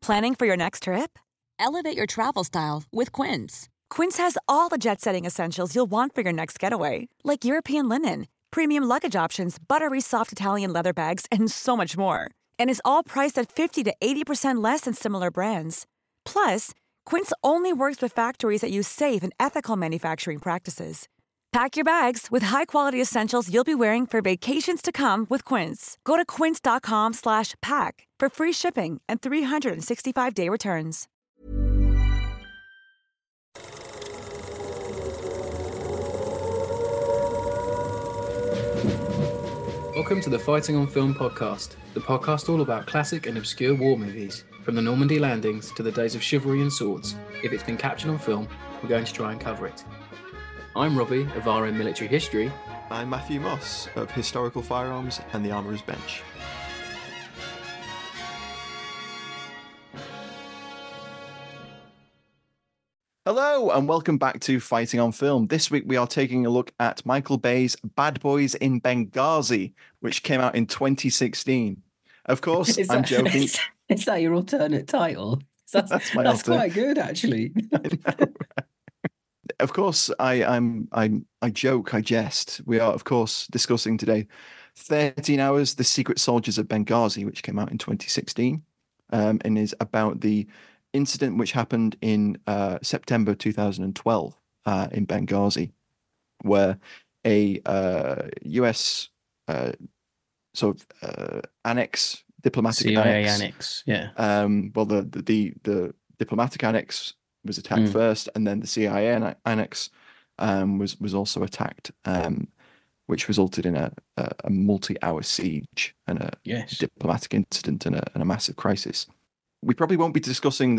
Planning for your next trip? Elevate your travel style with Quince. Quince has all the jet-setting essentials you'll want for your next getaway, like European linen, premium luggage options, buttery soft Italian leather bags, and so much more. And is all priced at 50 to 80% less than similar brands. Plus, Quince only works with factories that use safe and ethical manufacturing practices. Pack your bags with high-quality essentials you'll be wearing for vacations to come with Quince. Go to quince.com/pack for free shipping and 365-day returns. Welcome to the Fighting on Film podcast, the podcast all about classic and obscure war movies, from the Normandy landings to the days of chivalry and swords. If it's been captured on film, we're going to try and cover it. I'm Robbie of RM Military History. I'm Matthew Moss of Historical Firearms and the Armourer's Bench. Hello and welcome back to Fighting on Film. This week we are taking a look at Michael Bay's Bad Boys in Benghazi, which came out in 2016. Of course, I'm joking. Is that your alternate title? That's quite good, actually. Of course, I joke, I jest. We are, of course, discussing today 13 Hours, The Secret Soldiers of Benghazi, which came out in 2016, and is about the incident which happened in September 2012 in Benghazi, where a US diplomatic CIA annex, yeah. Well, the diplomatic annex was attacked first, and then the CIA annex was also attacked, which resulted in a multi-hour siege and a diplomatic incident and a massive crisis. We probably won't be discussing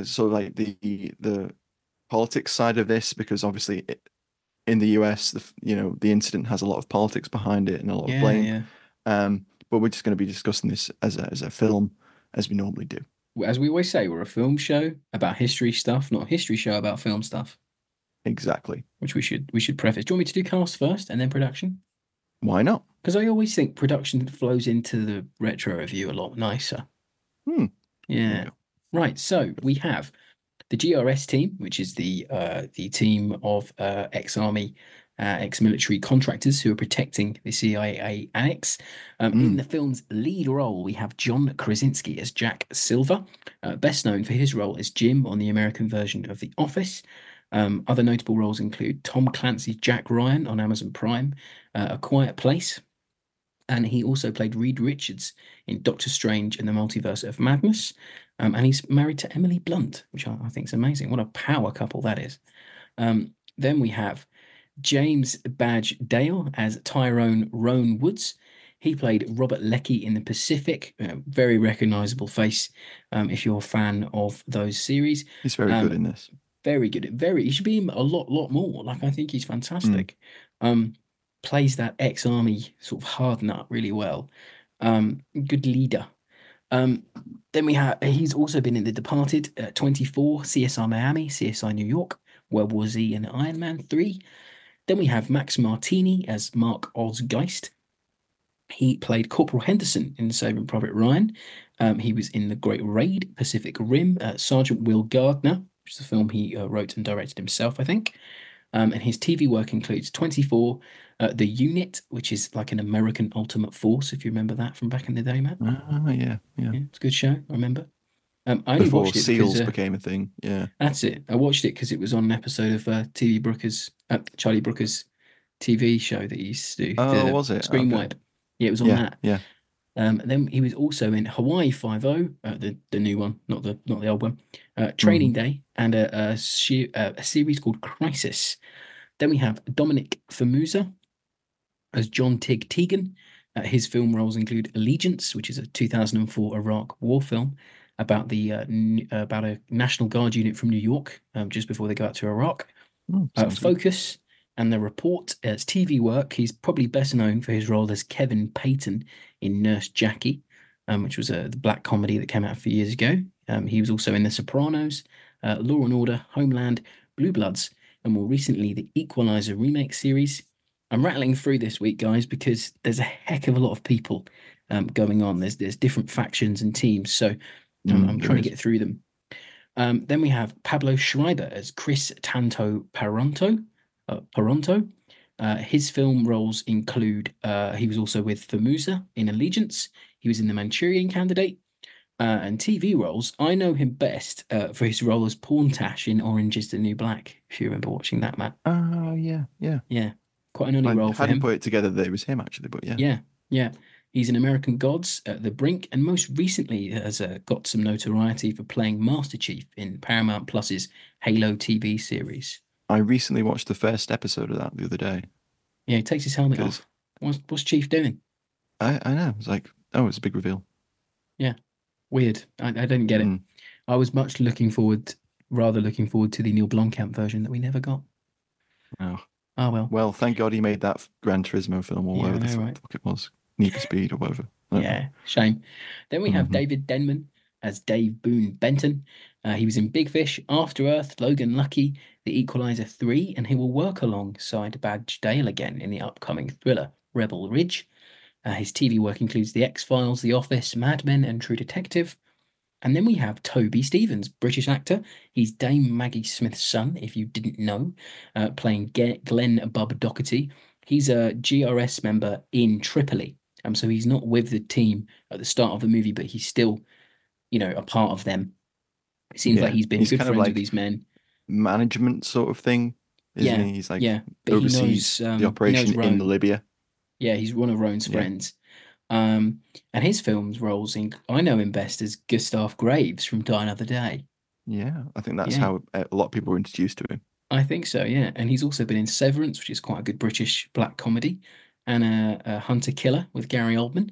the politics side of this, because obviously in the US, the incident has a lot of politics behind it and a lot of blame. Yeah. But we're just going to be discussing this as a film, as we normally do. As we always say, we're a film show about history stuff, not a history show about film stuff. Exactly. Which we should preface. Do you want me to do cast first and then production? Why not? Because I always think production flows into the retro review a lot nicer. Yeah. Right. So we have the GRS team, which is the team of ex-army, ex-military contractors who are protecting the CIA annex. In the film's lead role, we have John Krasinski as Jack Silver, best known for his role as Jim on the American version of The Office. Other notable roles include Tom Clancy's Jack Ryan on Amazon Prime, A Quiet Place, and he also played Reed Richards in Doctor Strange and the Multiverse of Madness. And he's married to Emily Blunt, which I think is amazing. What a power couple that is. Then we have James Badge Dale as Tyrone Roan Woods. He played Robert Leckie in The Pacific. Very recognisable face if you're a fan of those series. He's very good in this. Very good. He should be in a lot more. Like, I think he's fantastic. Plays that ex-army sort of hard nut really well. Good leader. Then he's also been in The Departed, 24, CSI Miami, CSI New York, World War Z, and Iron Man 3. Then we have Max Martini as Mark Osgeist. He played Corporal Henderson in Saving Private Ryan. He was in The Great Raid, Pacific Rim, Sergeant Will Gardner, which is a film he wrote and directed himself, I think. And his TV work includes 24, The Unit, which is like an American Ultimate Force, if you remember that from back in the day, Matt. Yeah. It's a good show, I remember. I only Before watched it SEALs became a thing, yeah. That's it. I watched it because it was on an episode of Charlie Brooker's TV show that he used to do. Oh, was it? Screen Wipe. Yeah, it was on that. Yeah. Then he was also in Hawaii Five-0, the new one, not the old one. Training Day, and a series called Crisis. Then we have Dominic Famuza as John Tig Teagan. His film roles include Allegiance, which is a 2004 Iraq war film about about a National Guard unit from New York just before they go out to Iraq. Focus and The Report. As TV work, he's probably best known for his role as Kevin Payton in Nurse Jackie, which was the black comedy that came out a few years ago. He was also in The Sopranos, Law and Order, Homeland, Blue Bloods, and more recently the Equalizer remake series. I'm rattling through this week, guys, because there's a heck of a lot of people going on. There's different factions and teams, so I'm trying to get through them Then we have Pablo Schreiber as Chris Tanto Paronto. His film roles include he was also with Formosa in Allegiance. He was in The Manchurian Candidate. And TV roles, I know him best for his role as Porntash in Orange is the New Black, if you remember watching that, Matt. Oh, yeah. Yeah, quite an early role for him. I hadn't put it together that it was him, actually, but yeah. Yeah. He's in American Gods, The Brink, and most recently has got some notoriety for playing Master Chief in Paramount Plus's Halo TV series. I recently watched the first episode of that the other day. Yeah, he takes his helmet off. What's Chief doing? I know. It's like, oh, it's a big reveal. Yeah. Weird. I didn't get it. I was rather looking forward to the Neil Blomkamp version that we never got. Oh well. Well, thank God he made that Gran Turismo film or whatever the fuck it was. Need for Speed or whatever. Yeah, shame. Then we have David Denman as Dave Boone Benton. He was in Big Fish, After Earth, Logan Lucky, The Equalizer 3, and he will work alongside Badge Dale again in the upcoming thriller Rebel Ridge. His TV work includes The X-Files, The Office, Mad Men, and True Detective. And then we have Toby Stephens, British actor. He's Dame Maggie Smith's son, if you didn't know, playing Glenn Bub Doherty. He's a GRS member in Tripoli. So he's not with the team at the start of the movie, but he's still, a part of them. It seems like he's been good friends with these men. Management sort of thing, isn't he? He's like oversees the operation in Libya. Yeah, he's one of Roan's friends. And his films roles I know him best as Gustav Graves from Die Another Day. Yeah, I think that's how a lot of people were introduced to him. I think so, yeah. And he's also been in Severance, which is quite a good British black comedy, and a Hunter Killer with Gary Oldman.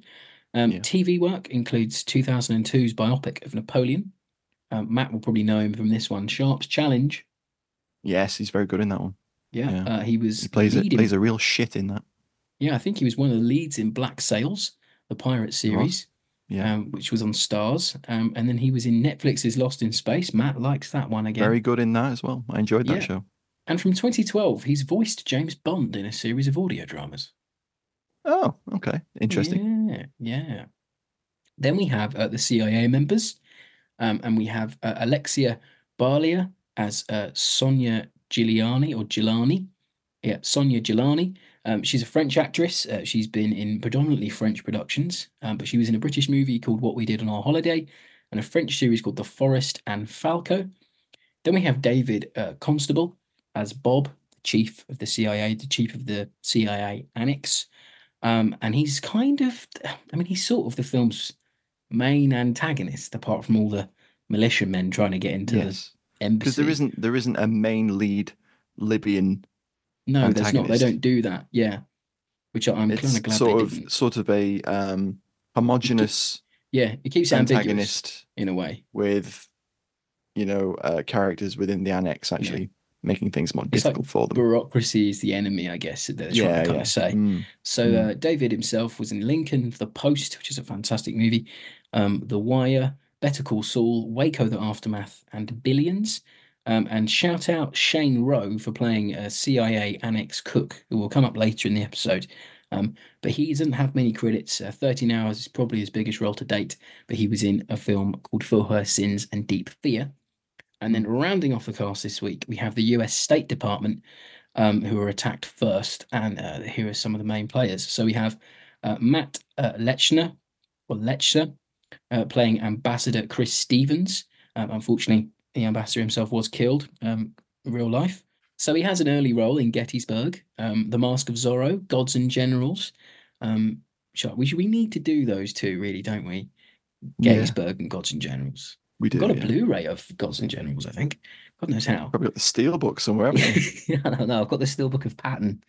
TV work includes 2002's biopic of Napoleon. Matt will probably know him from this one, Sharp's Challenge. Yes, he's very good in that one. Yeah. He plays a real shit in that. Yeah, I think he was one of the leads in Black Sails, the pirate series, which was on Stars. And then he was in Netflix's Lost in Space. Matt likes that one again. Very good in that as well. I enjoyed that show. And from 2012, he's voiced James Bond in a series of audio dramas. Oh, okay. Interesting. Yeah. Then we have the CIA members, and we have Alexia Barlia as Sonia Gilani. Yeah, Sonia Gilani. She's a French actress. She's been in predominantly French productions, but she was in a British movie called What We Did on Our Holiday and a French series called The Forest and Falco. Then we have David Constable as Bob, the chief of the CIA, the chief of the CIA Annex. And he's he's sort of the film's main antagonist, apart from all the militiamen trying to get into the embassy. Because there isn't a main lead Libyan. No, there's not. They don't do that. Yeah, which I'm kind of glad they didn't. Sort of a homogenous. Yeah, it keeps antagonist in a way with, characters within the Annex actually making things more difficult for them. Bureaucracy is the enemy, I guess. They're trying to kind of say. So David himself was in Lincoln, The Post, which is a fantastic movie, The Wire, Better Call Saul, Waco: The Aftermath, and Billions. And shout out Shane Rowe for playing a CIA Annex cook, who will come up later in the episode. But he doesn't have many credits. 13 Hours is probably his biggest role to date, but he was in a film called For Her Sins and Deep Fear. And then rounding off the cast this week, we have the US State Department, who were attacked first. And here are some of the main players. So we have Matt Lechner, playing Ambassador Chris Stevens. Unfortunately, the ambassador himself was killed in real life. So he has an early role in Gettysburg, The Mask of Zorro, Gods and Generals. We need to do those two, really, don't we? Gettysburg and Gods and Generals. We do. We've got a Blu-ray of Gods and Generals, I think. God knows how. Probably got the Steelbook somewhere, haven't you? I don't know. I've got the Steelbook of Patton.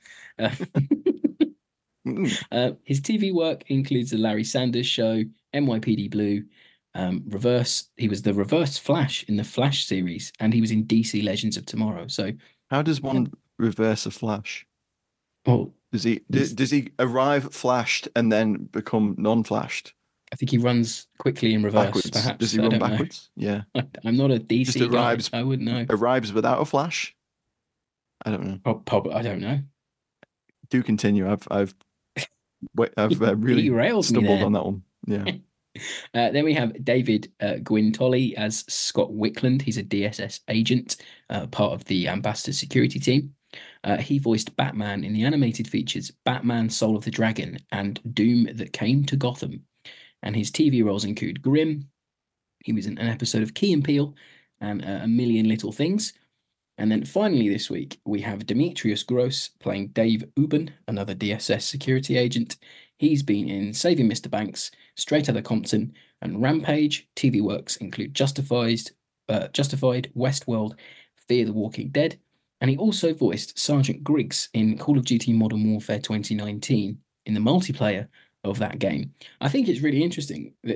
His TV work includes The Larry Sanders Show, NYPD Blue, Reverse. He was the Reverse Flash in the Flash series, and he was in DC Legends of Tomorrow. So, how does one reverse a Flash? Well, does he arrive flashed and then become non-flashed? I think he runs quickly in reverse. Backwards. Perhaps. Does he run backwards? Yeah. I'm not a DC guy. I wouldn't know. Arrives without a flash? I don't know. Probably. I don't know. Do continue. I've really stumbled on that one. Yeah. Then we have David Gwynn Tolley as Scott Wickland. He's a DSS agent, part of the Ambassador security team. He voiced Batman in the animated features Batman Soul of the Dragon and Doom That Came to Gotham. And his TV roles include Grimm. He was in an episode of Key and Peele and A Million Little Things. And then finally this week, we have Demetrius Gross playing Dave Ubben, another DSS security agent. He's been in Saving Mr. Banks, Straight Outta Compton, and Rampage. TV works include Justified, Westworld, Fear the Walking Dead. And he also voiced Sergeant Griggs in Call of Duty Modern Warfare 2019 in the multiplayer of that game. I think it's really interesting that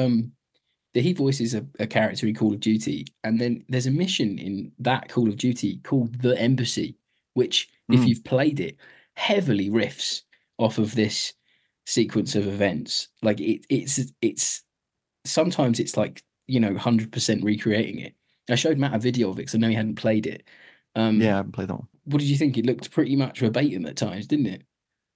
he voices a character in Call of Duty, and then there's a mission in that Call of Duty called The Embassy, which, if you've played it, heavily riffs off of this sequence of events. Like it's sometimes it's like 100% recreating it. I showed Matt a video of it because I know he hadn't played it. Yeah, I haven't played that one. What did you think? It looked pretty much verbatim at times, didn't it?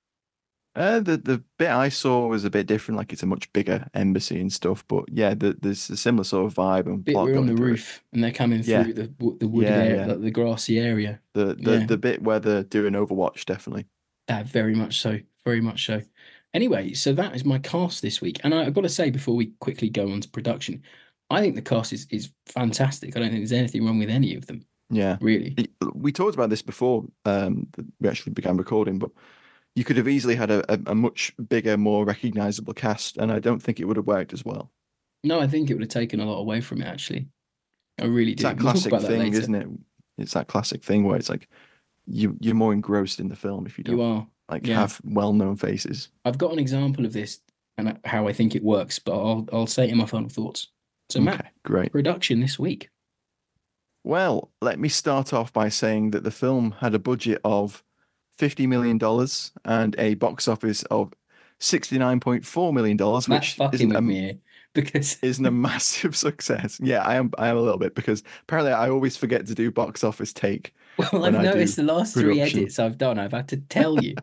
The bit I saw was a bit different. Like it's a much bigger embassy and stuff. But yeah, there's a similar sort of vibe and bit plot we're on going the through it. roof and they're coming through the wooded area, like the grassy area. The bit where they're doing Overwatch, definitely. Very much so. Very much so. Anyway, so that is my cast this week. And I've got to say, before we quickly go on to production, I think the cast is fantastic. I don't think there's anything wrong with any of them. Yeah. Really. We talked about this before we actually began recording, but you could have easily had a much bigger, more recognizable cast, and I don't think it would have worked as well. No, I think it would have taken a lot away from it, actually. I really do. It's that classic thing, isn't it? It's that classic thing where it's like you're more engrossed in the film if you don't have well-known faces. I've got an example of this and how I think it works, but I'll say it in my final thoughts. So Matt, great. Production this week. Well, let me start off by saying that the film had a budget of $50 million and a box office of $69.4 million, which isn't a massive success. Yeah, I am a little bit, because apparently I always forget to do box office take. Well, I've noticed the last three edits I've done, I've had to tell you.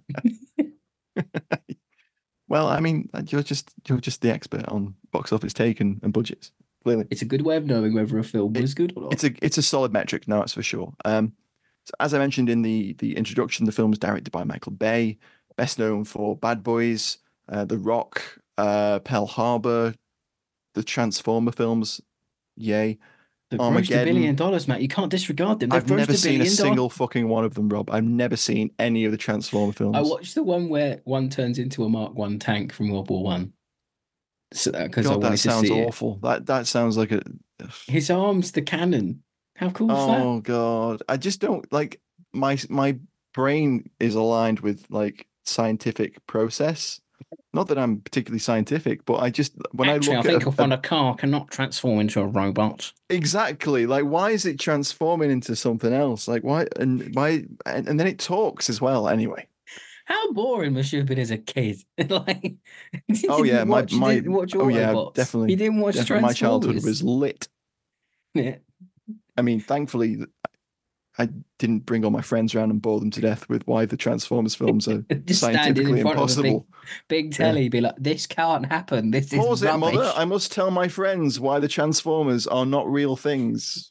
Well, I mean, you're just the expert on box office take and budgets. Clearly, it's a good way of knowing whether a film was good or not. It's a solid metric, no, that's for sure. So as I mentioned in the introduction, the film is directed by Michael Bay, best known for Bad Boys, The Rock, Pearl Harbor, the Transformer films, yay. They've grossed $1 billion, Matt. You can't disregard them. I've never seen a single fucking one of them, Rob. I've never seen any of the Transformer films. I watched the one where one turns into a Mark I tank from World War One. So, because that sounds awful. That sounds like his arm's the cannon. How cool is that? Oh God, I just don't like my brain is aligned with like scientific process. Not that I'm particularly scientific, but I think a car cannot transform into a robot. Exactly. Like, why is it transforming into something else? Like, why? And then it talks as well. Anyway, how boring must you have been as a kid? Like, definitely. You didn't watch Transformers. My childhood was lit. Yeah. I mean, thankfully, I didn't bring all my friends around and bore them to death with why the Transformers films are just scientifically in front impossible. Of a big telly, be like, this can't happen. This is Pause rubbish. it, mother. I must tell my friends why the Transformers are not real things.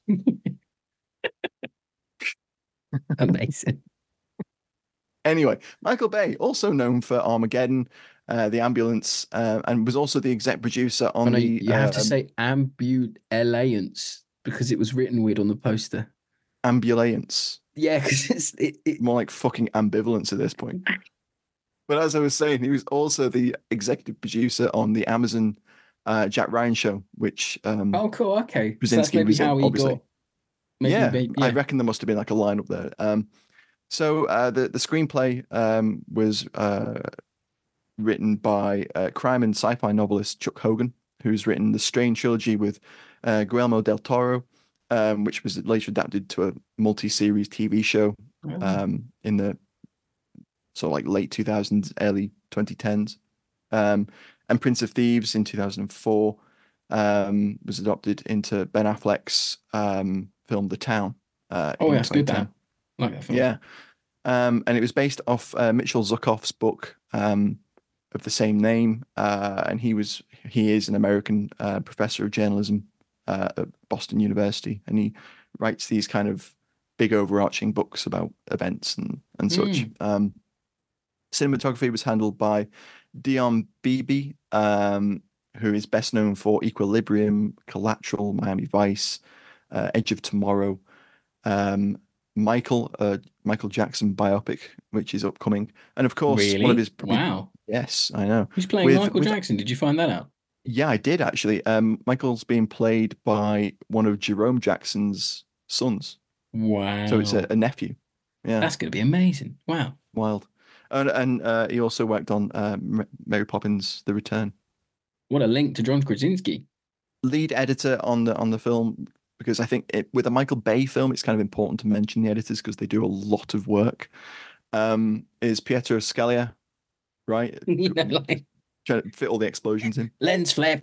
Amazing. Anyway, Michael Bay, also known for Armageddon, The Ambulance, and was also the exec producer on You have to say Ambulance because it was written weird on the poster. Ambulance. Yeah, because it's more like fucking ambivalence at this point. But as I was saying, he was also the executive producer on the Amazon Jack Ryan show, which oh cool, okay. Krasinski so that's maybe was how in, he obviously. got. Maybe, I reckon there must have been like a lineup there. So the screenplay was written by crime and sci-fi novelist Chuck Hogan, who's written the Strange trilogy with Guillermo del Toro, which was later adapted to a multi-series TV show in the sort of like late 2000s, early 2010s. And Prince of Thieves in 2004 was adopted into Ben Affleck's film The Town. It's good. That. Like that film. Yeah. And it was based off Mitchell Zuckoff's book, of the same name, and he is an American professor of journalism at Boston University, and he writes these kind of big overarching books about events and such. Cinematography was handled by Dion Beebe, who is best known for Equilibrium, Collateral, Miami Vice, Edge of Tomorrow, Michael Jackson biopic, which is upcoming, and of course one of his wow. Yes, I know. Who's playing Michael Jackson? Did you find that out? Yeah, I did actually. Michael's being played by one of Jerome Jackson's sons. Wow. So it's a nephew. Yeah. That's going to be amazing. Wow. Wild. And he also worked on Mary Poppins: The Return. What a link to John Krasinski. Lead editor on the film, because I think with a Michael Bay film, it's kind of important to mention the editors because they do a lot of work. Is Pietro Scalia, right? You know, like trying to fit all the explosions in. Lens flare.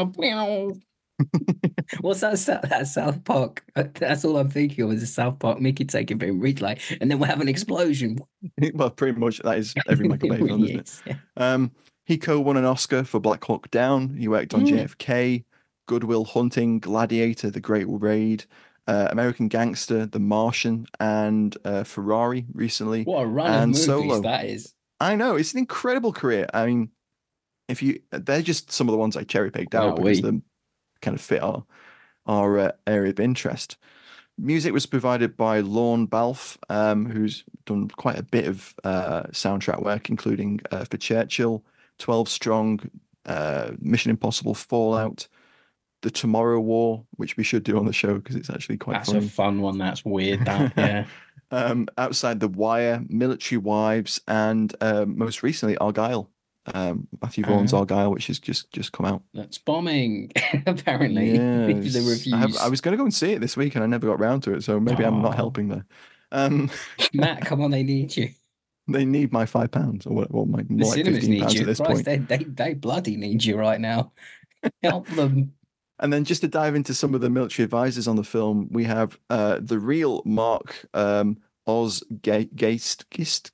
What's that South Park? That's all I'm thinking of is a South Park Mickey taking being read like, and then we'll have an explosion. Well, pretty much that is every Michael Bay film, isn't it? Yeah. He co-won an Oscar for Black Hawk Down. He worked on JFK, Good Will Hunting, Gladiator, The Great Raid, American Gangster, The Martian, and Ferrari recently. What a run of movies Solo. That is. I know, it's an incredible career. I mean, they're just some of the ones I cherry picked out because they kind of fit our area of interest. Music was provided by Lorne Balfe, who's done quite a bit of soundtrack work, including for Churchill, 12 Strong, Mission Impossible, Fallout, The Tomorrow War, which we should do on the show because it's actually quite funny. That's a fun one. That's weird. That, yeah. Outside the Wire, Military Wives, and most recently Argylle. Matthew Vaughan's Argylle, which has just come out. That's bombing, apparently. Yes. The reviews. I was going to go and see it this week, and I never got round to it, so maybe I'm not helping there. Matt, come on, they need you. They need my £5 or what? My the like cinemas need you. At this Christ, point. They bloody need you right now. Help them. And then just to dive into some of the military advisors on the film, we have the real Mark Oz Geist.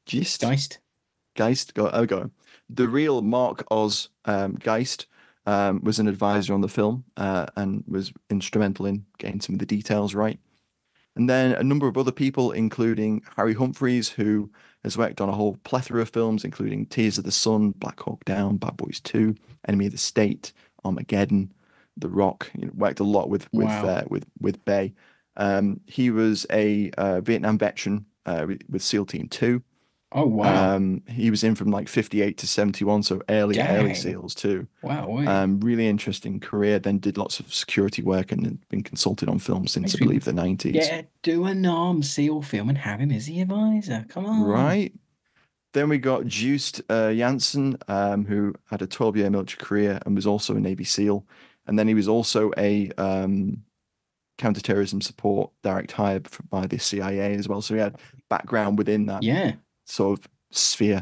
Go. The real Mark Oz Geist was an advisor on the film and was instrumental in getting some of the details right. And then a number of other people, including Harry Humphreys, who has worked on a whole plethora of films, including Tears of the Sun, Black Hawk Down, Bad Boys 2, Enemy of the State, Armageddon, The Rock. Worked a lot with Bay. He was a Vietnam veteran with SEAL Team 2. Oh wow! He was in from like 58 to 71, so early SEALs too. Wow! Really interesting career. Then did lots of security work and been consulted on films since I believe the 90s. Yeah, do a NAM SEAL film and have him as the advisor. Come on, right? Then we got Joost Janssen, who had a 12-year military career and was also a Navy SEAL, and then he was also a counterterrorism support direct hire by the CIA as well. So he had background within that. Yeah. Sort of sphere.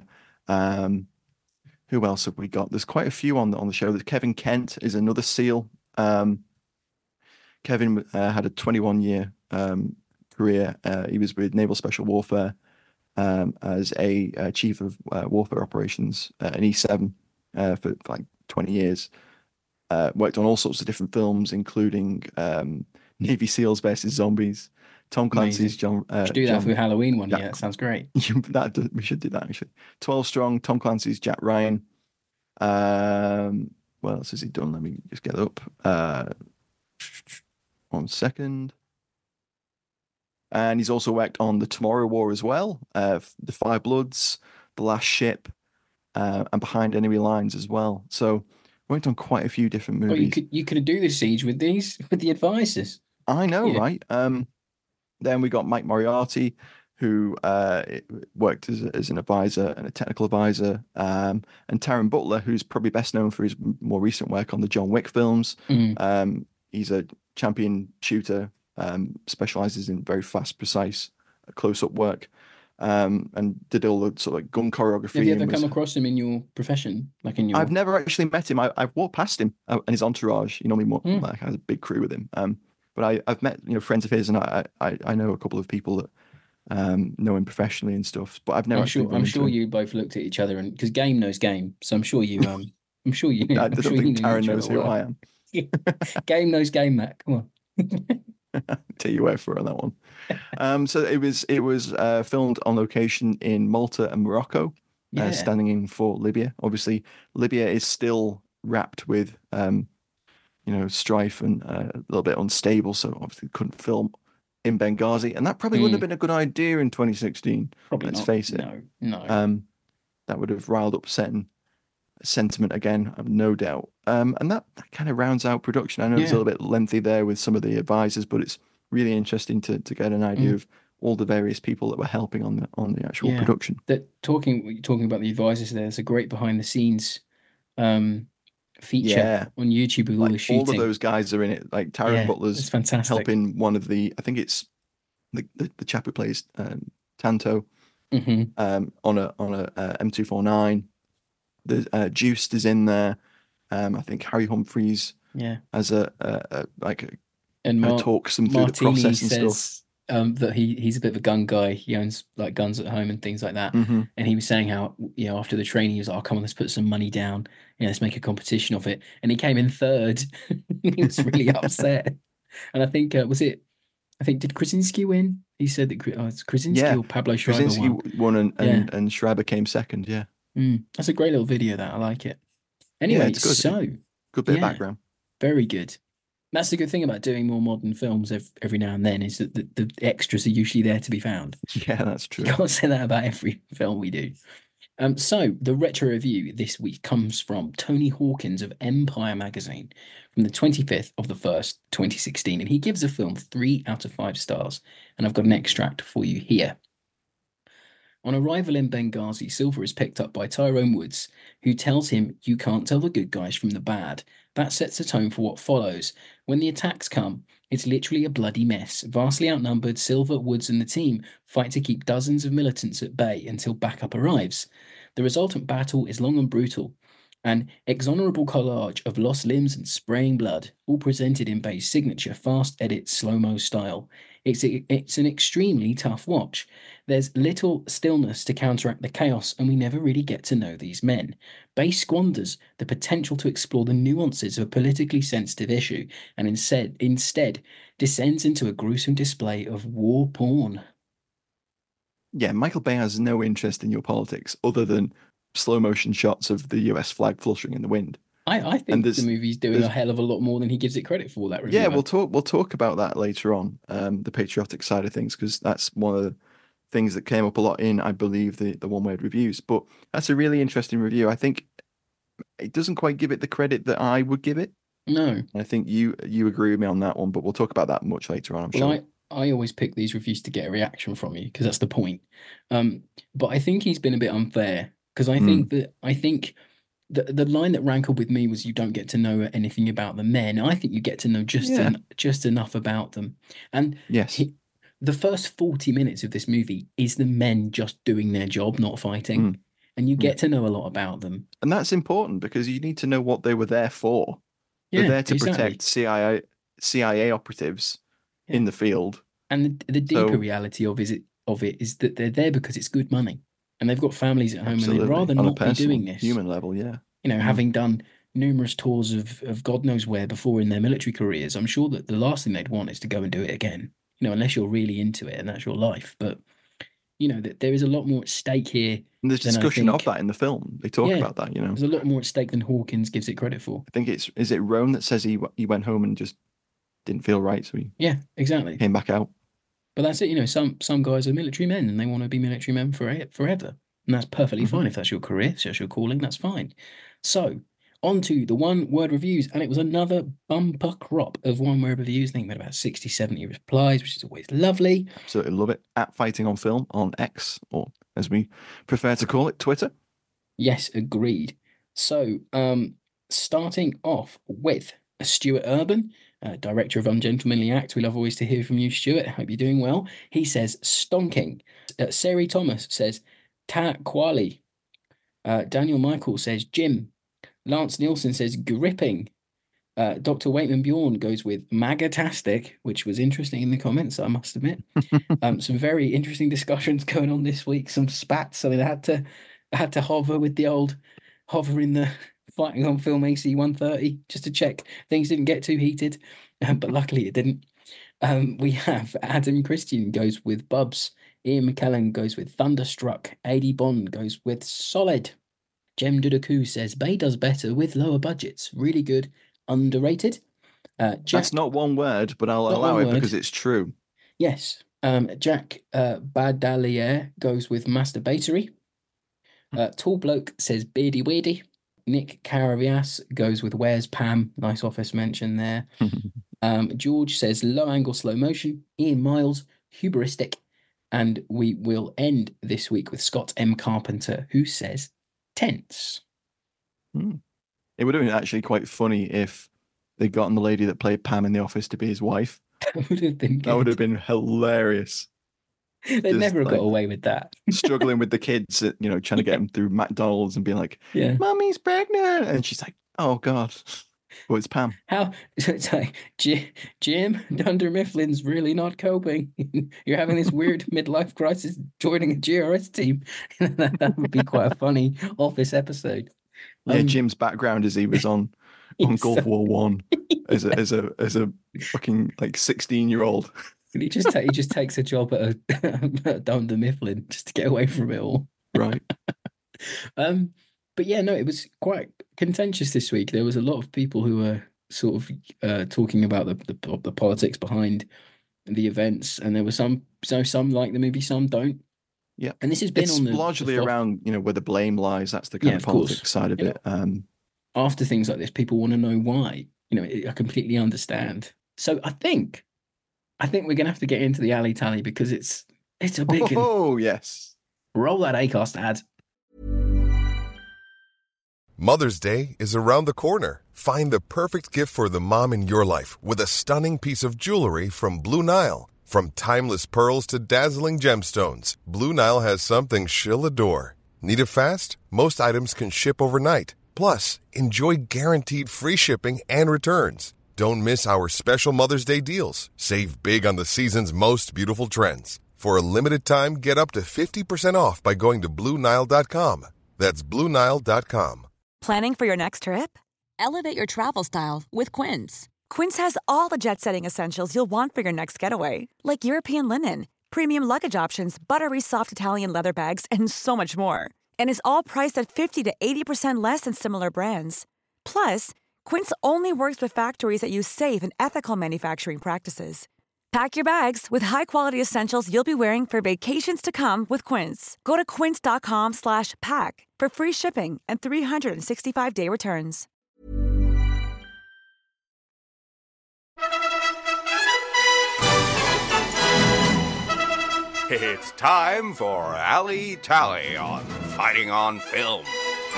Who else have we got? There's quite a few on the show. There's Kevin Kent is another SEAL. Kevin had a 21-year career. He was with Naval Special Warfare as a chief of warfare operations in E7 for like 20 years. Worked on all sorts of different films, including Navy SEALs versus Zombies. Tom Clancy's John. Should do that for the Halloween one. Yeah, that sounds great. We should do that actually. 12 Strong. Tom Clancy's Jack Ryan. What else has he done? Let me just get it up. 1 second. And he's also worked on The Tomorrow War as well. The Five Bloods, The Last Ship, and Behind Enemy Lines as well. So worked on quite a few different movies. Oh, you could do the Siege with the advisors. I know, right? Then we got Mike Moriarty, who worked as an advisor and a technical advisor, and Taron Butler, who's probably best known for his more recent work on the John Wick films. He's a champion shooter, specializes in very fast, precise, close-up work, and did all the sort of gun choreography. Have you ever come across him in your profession? I've never actually met him. I've walked past him and his entourage. He normally has a big crew with him. But I've met friends of his, and I know a couple of people that know him professionally and stuff. But I've never I'm actually sure. run I'm into sure him. you both looked at each other, and because game knows game, so I'm sure you. I'm sure you. I I'm don't sure you think knew Taryn each knows other who well. I am. Game knows game, Matt. Come on. Take your word for it on that one. So it was filmed on location in Malta and Morocco, Yeah. standing in for Libya. Obviously, Libya is still wrapped with strife and a little bit unstable, so obviously couldn't film in Benghazi, and that probably wouldn't have been a good idea in 2016. Probably let's not. face it. No. That would have riled up certain sentiment again, I've no doubt. And that kind of rounds out production. I know it's a little bit lengthy there with some of the advisors, but it's really interesting to get an idea of all the various people that were helping on the actual production. Talking about the advisors, there's a great behind the scenes feature on YouTube with all the shooting. All of those guys are in it. Like Taron Butler's fantastic. helping one of the, I think it's the chap who plays Tanto on a M249. The Juiced is in there. I think Harry Humphreys as a and talks them through the process and stuff. That he's a bit of a gun guy. He owns like guns at home and things like that. And he was saying how, after the training, he was like, "Oh, come on, let's put some money down. Let's make a competition of it." And he came in third. He was really upset. And I think did Krasinski win? He said that it's Krasinski or Pablo Schreiber Krasinski won and Schreiber came second. Yeah. That's a great little video. That I like it. Anyway, it's good. So good bit of background. Very good. That's the good thing about doing more modern films every now and then, is that the extras are usually there to be found. Yeah, that's true. You can't say that about every film we do. So the retro review this week comes from Tony Hawkins of Empire magazine from the 25th of the 1st, 2016. And he gives the film 3 out of 5 stars. And I've got an extract for you here. On arrival in Benghazi, Silver is picked up by Tyrone Woods, who tells him you can't tell the good guys from the bad. That sets the tone for what follows. When the attacks come, it's literally a bloody mess. Vastly outnumbered, Silver, Woods, and the team fight to keep dozens of militants at bay until backup arrives. The resultant battle is long and brutal. An exonerable collage of lost limbs and spraying blood, all presented in Bay's signature fast edit slow-mo style. It's an extremely tough watch. There's little stillness to counteract the chaos, and we never really get to know these men. Bay squanders the potential to explore the nuances of a politically sensitive issue, and instead descends into a gruesome display of war porn. Yeah, Michael Bay has no interest in your politics other than slow motion shots of the US flag fluttering in the wind. I think the movie's doing a hell of a lot more than he gives it credit for. That reviewer. Yeah, we'll talk about that later on, the patriotic side of things, because that's one of the things that came up a lot in, I believe, the one-word reviews. But that's a really interesting review. I think it doesn't quite give it the credit that I would give it. No, I think you agree with me on that one, but we'll talk about that much later on, I'm sure. I always pick these reviews to get a reaction from you, because that's the point. But I think he's been a bit unfair, because I think the line that rankled with me was you don't get to know anything about the men. I think you get to know just enough about them. And yes, the first 40 minutes of this movie is the men just doing their job, not fighting. And you get to know a lot about them. And that's important, because you need to know what they were there for. They're there to protect CIA operatives in the field. And the deeper reality of it is that they're there because it's good money. And they've got families at home, and they'd rather not be doing this. Human level, having done numerous tours of God knows where before in their military careers, I'm sure that the last thing they'd want is to go and do it again. Unless you're really into it and that's your life. But that there is a lot more at stake here. And there's discussion of that in the film. They talk about that. There's a lot more at stake than Hawkins gives it credit for. I think is it Roan that says he went home and just didn't feel right, so he exactly came back out. But that's it. Some guys are military men and they want to be military men forever. And that's perfectly fine. If that's your career, if that's your calling, that's fine. So, on to the one-word reviews. And it was another bumper crop of one-word reviews. I think we had about 60, 70 replies, which is always lovely. Absolutely love it. At Fighting on Film on X, or as we prefer to call it, Twitter. Yes, agreed. So, starting off with Stuart Urban, director of Ungentlemanly Act. We love always to hear from you, Stuart. I hope you're doing well. He says, stonking. Sari Thomas says, Ta Kwali. Daniel Michael says, Jim. Lance Nielsen says, gripping. Dr. Waitman Bjorn goes with Magatastic, which was interesting in the comments, I must admit. Some very interesting discussions going on this week. Some spats. I mean, I had to hover with the old hover in the Fighting on Film AC 130 just to check things didn't get too heated, but luckily it didn't. We have Adam Christian goes with Bubs. Ian McKellen goes with Thunderstruck. AD Bond goes with Solid. Jem Dudaku says Bay does better with lower budgets. Really good. Underrated. That's not one word, but I'll allow it because it's true. Yes. Jack Badalier goes with Masturbatory. Tall Bloke says Beardy Weirdy. Nick Caravias goes with Where's Pam? Nice office mention there. George says Low Angle Slow Motion. Ian Miles, Hubristic. And we will end this week with Scott M. Carpenter, who says Tense. It would have been actually quite funny if they'd gotten the lady that played Pam in The Office to be his wife. That would have been good. That would have been hilarious. They never got away with that. Struggling with the kids, trying to get them through McDonald's and being like, Mummy's pregnant. And she's like, oh, God. Well, it's Pam. It's like, Jim, Dunder Mifflin's really not coping. You're having this weird midlife crisis joining a GRS team. That would be quite a funny office episode. Yeah, Jim's background is he was on Gulf War One as a fucking like 16-year-old. He just takes a job at a Dunder Mifflin just to get away from it all. Right. But yeah, no, it was quite contentious this week. There was a lot of people who were sort of talking about the politics behind the events, and there were some like the movie, some don't. Yeah, and this has been it's largely around where the blame lies. That's the kind of politics side of it. After things like this, people want to know why. I completely understand. So I think we're gonna have to get into the alley tally because it's a big. Oh yes, roll that Acast ad. Mother's Day is around the corner. Find the perfect gift for the mom in your life with a stunning piece of jewelry from Blue Nile. From timeless pearls to dazzling gemstones, Blue Nile has something she'll adore. Need it fast? Most items can ship overnight. Plus, enjoy guaranteed free shipping and returns. Don't miss our special Mother's Day deals. Save big on the season's most beautiful trends. For a limited time, get up to 50% off by going to BlueNile.com. That's BlueNile.com. Planning for your next trip? Elevate your travel style with Quince. Quince has all the jet-setting essentials you'll want for your next getaway, like European linen, premium luggage options, buttery soft Italian leather bags, and so much more. And is all priced at 50 to 80% less than similar brands. Plus, Quince only works with factories that use safe and ethical manufacturing practices. Pack your bags with high-quality essentials you'll be wearing for vacations to come with Quince. Go to quince.com/pack for free shipping and 365-day returns. It's time for Alley Tally on Fighting on Film.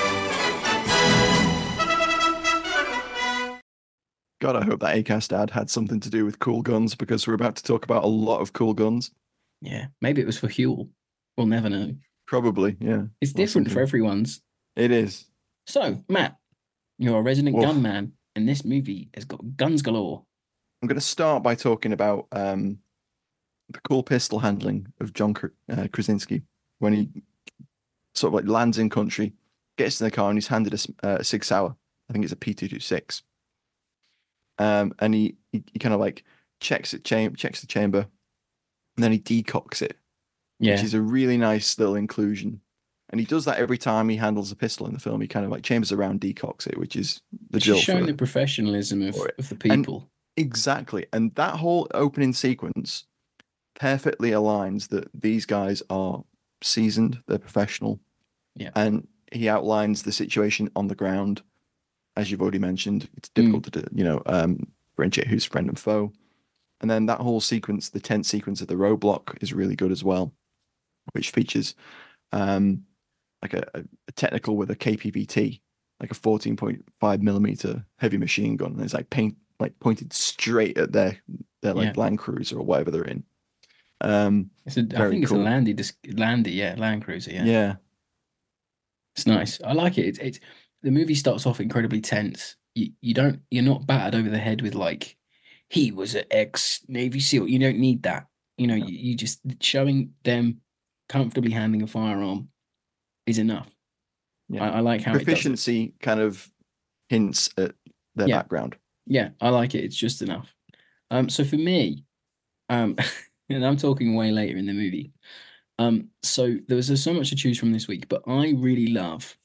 God, I hope that Acast ad had something to do with cool guns because we're about to talk about a lot of cool guns. Yeah, maybe it was for Huel. We'll never know. Probably, yeah. It's different for everyone's. It is. So, Matt, you're a resident gunman, and this movie has got guns galore. I'm going to start by talking about the cool pistol handling of John Krasinski when he sort of like lands in country, gets in the car, and he's handed a Sig Sauer. I think it's a P226. And he kind of like checks the chamber, and then he decocks it, which is a really nice little inclusion. And he does that every time he handles a pistol in the film. He kind of like chambers around, decocks it, which is the drill. Showing the professionalism of the people. Exactly. And that whole opening sequence perfectly aligns that these guys are seasoned, they're professional. Yeah. And he outlines the situation on the ground. As you've already mentioned, it's difficult to do, differentiate who's friend and foe. And then that whole sequence, the tense sequence of the roadblock, is really good as well, which features like a technical with a KPVT, like a 14.5 millimeter heavy machine gun, and it's like pointed straight at their Land Cruiser or whatever they're in. I think it's a Land Cruiser. Yeah, it's nice. I like it. It's the movie starts off incredibly tense. you're not battered over the head with like he was an ex-Navy SEAL. You don't need that. You just showing them comfortably handling a firearm is enough. Yeah. I like how proficiency kind of hints at their background. Yeah, I like it. It's just enough. So for me, and I'm talking way later in the movie. So there was so much to choose from this week, but I really love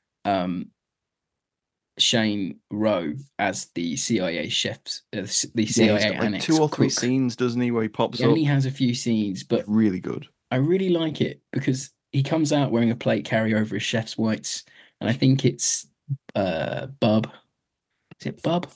Shane Rowe as the CIA chefs, the CIA he's got like annex 2 or 3 cook. scenes, doesn't he, where he pops He up? only has a few scenes, but really good. I really like it because he comes out wearing a plate carrier over his chef's whites, and I think it's Bub. Is it Bub?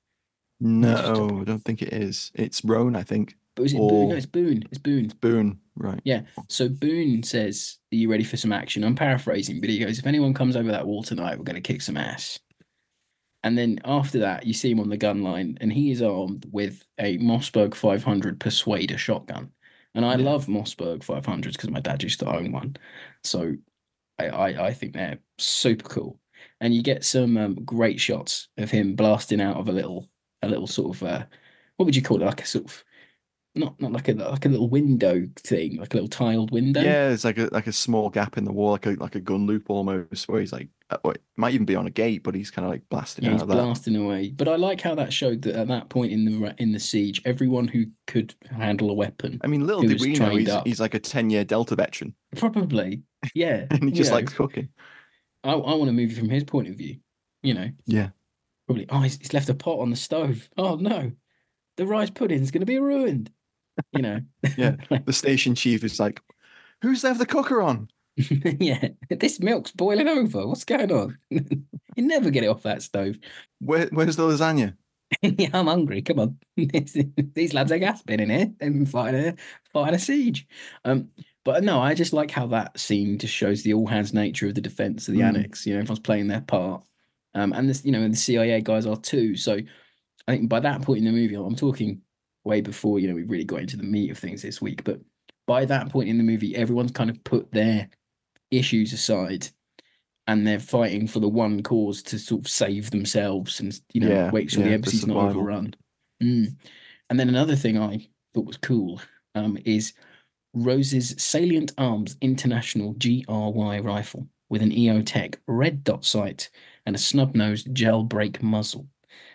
No, I don't think it is. It's Roan, I think. But was it Boone? No, it's Boone. It's Boone. It's Boone, right. Yeah. So Boone says, "Are you ready for some action?" I'm paraphrasing, but he goes, "If anyone comes over that wall tonight, we're going to kick some ass." And then after that, you see him on the gun line, and he is armed with a Mossberg 500 Persuader shotgun. And I love Mossberg 500s because my dad used to own one. So I think they're super cool. And you get some great shots of him blasting out of a little sort of what would you call it? Like a sort of not like a little window thing, like a little tiled window. Yeah, it's like a small gap in the wall, like a gun loop almost, where he's like, it might even be on a gate, but he's kind of like blasting out he's of that. Blasting away. But I like how that showed that at that point in the siege, everyone who could handle a weapon. I mean, little did we know he's like a 10-year Delta veteran. Probably, yeah. And he just likes cooking. I want a movie from his point of view. Yeah. Probably. Oh, he's left a pot on the stove. Oh no, the rice pudding's going to be ruined. Yeah. The station chief is like, "Who's left the cooker on?" Yeah, this milk's boiling over. What's going on? You never get it off that stove. Where's the lasagna? Yeah, I'm hungry. Come on, these lads are gasping in here. They've been fighting a siege. But no, I just like how that scene just shows the all hands nature of the defense of the annex. Everyone's playing their part, and this, the CIA guys are too. So I think by that point in the movie, I'm talking way before we really got into the meat of things this week. But by that point in the movie, everyone's kind of put their issues aside, and they're fighting for the one cause to sort of save themselves and make sure the embassy's not overrun. And then another thing I thought was cool is Rose's Salient Arms International GRY rifle with an EOTech red dot sight and a snub-nosed gel brake muzzle.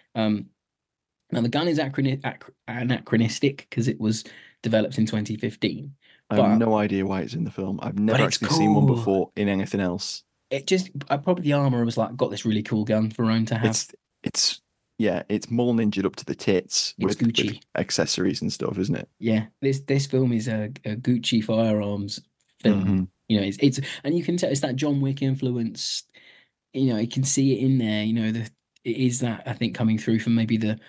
Now the gun is anachronistic because it was developed in 2015. I have no idea why it's in the film. I've never actually seen one before in anything else. Probably the armor was like, got this really cool gun for Roan to have. It's more ninjaed up to the tits with Gucci with accessories and stuff, isn't it? Yeah, this film is a Gucci firearms film. It's and you can tell it's that John Wick influence. You can see it in there. It is that, I think, coming through from maybe the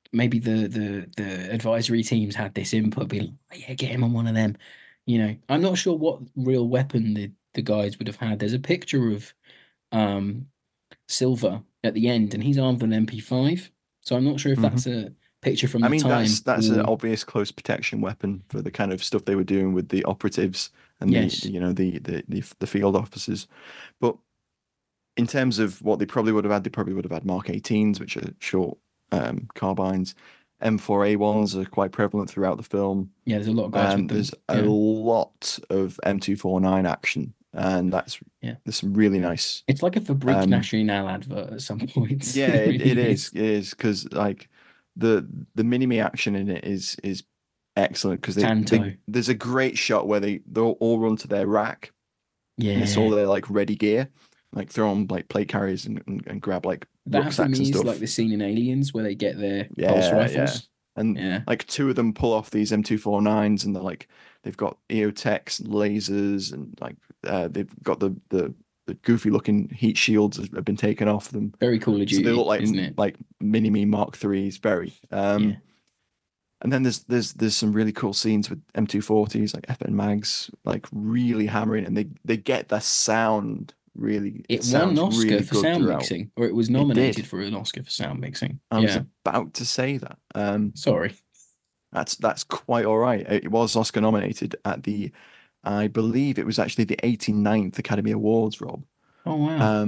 advisory teams had this input, being like, yeah, get him on one of them. I'm not sure what real weapon the guys would have had. There's a picture of Silver at the end, and he's armed with an MP5. So I'm not sure if that's a picture from the time. That's an obvious close protection weapon for the kind of stuff they were doing with the operatives and the field officers. But in terms of what they probably would have had Mark 18s, which are short carbines. M4A1s are quite prevalent throughout the film. Yeah, there's a lot of guys with them. There's a lot of M249 action, and there's some really nice. It's like a Fabrique Nationale advert at some point. Yeah, it is. It is because like the mini-me action in it is excellent because there's a great shot where they'll all run to their rack. Yeah, and it's all their like ready gear, like throw on like plate carriers and grab like that for me is like the scene in Aliens where they get their pulse rifles. And like 2 of them pull off these M249s, and they've got EOTechs and lasers, and like they've got the goofy looking heat shields that have been taken off them. Very Call of Duty, so they look like, isn't it? Like mini-me Mark IIIs, very. And then there's some really cool scenes with M240s, like FN mags, like really hammering, and they get the sound. Really, it won an Oscar for sound mixing, or it was nominated for an Oscar for sound mixing. I was about to say that. Sorry, that's quite all right. It was Oscar nominated at I believe it was actually the 89th Academy Awards, Rob. Oh wow!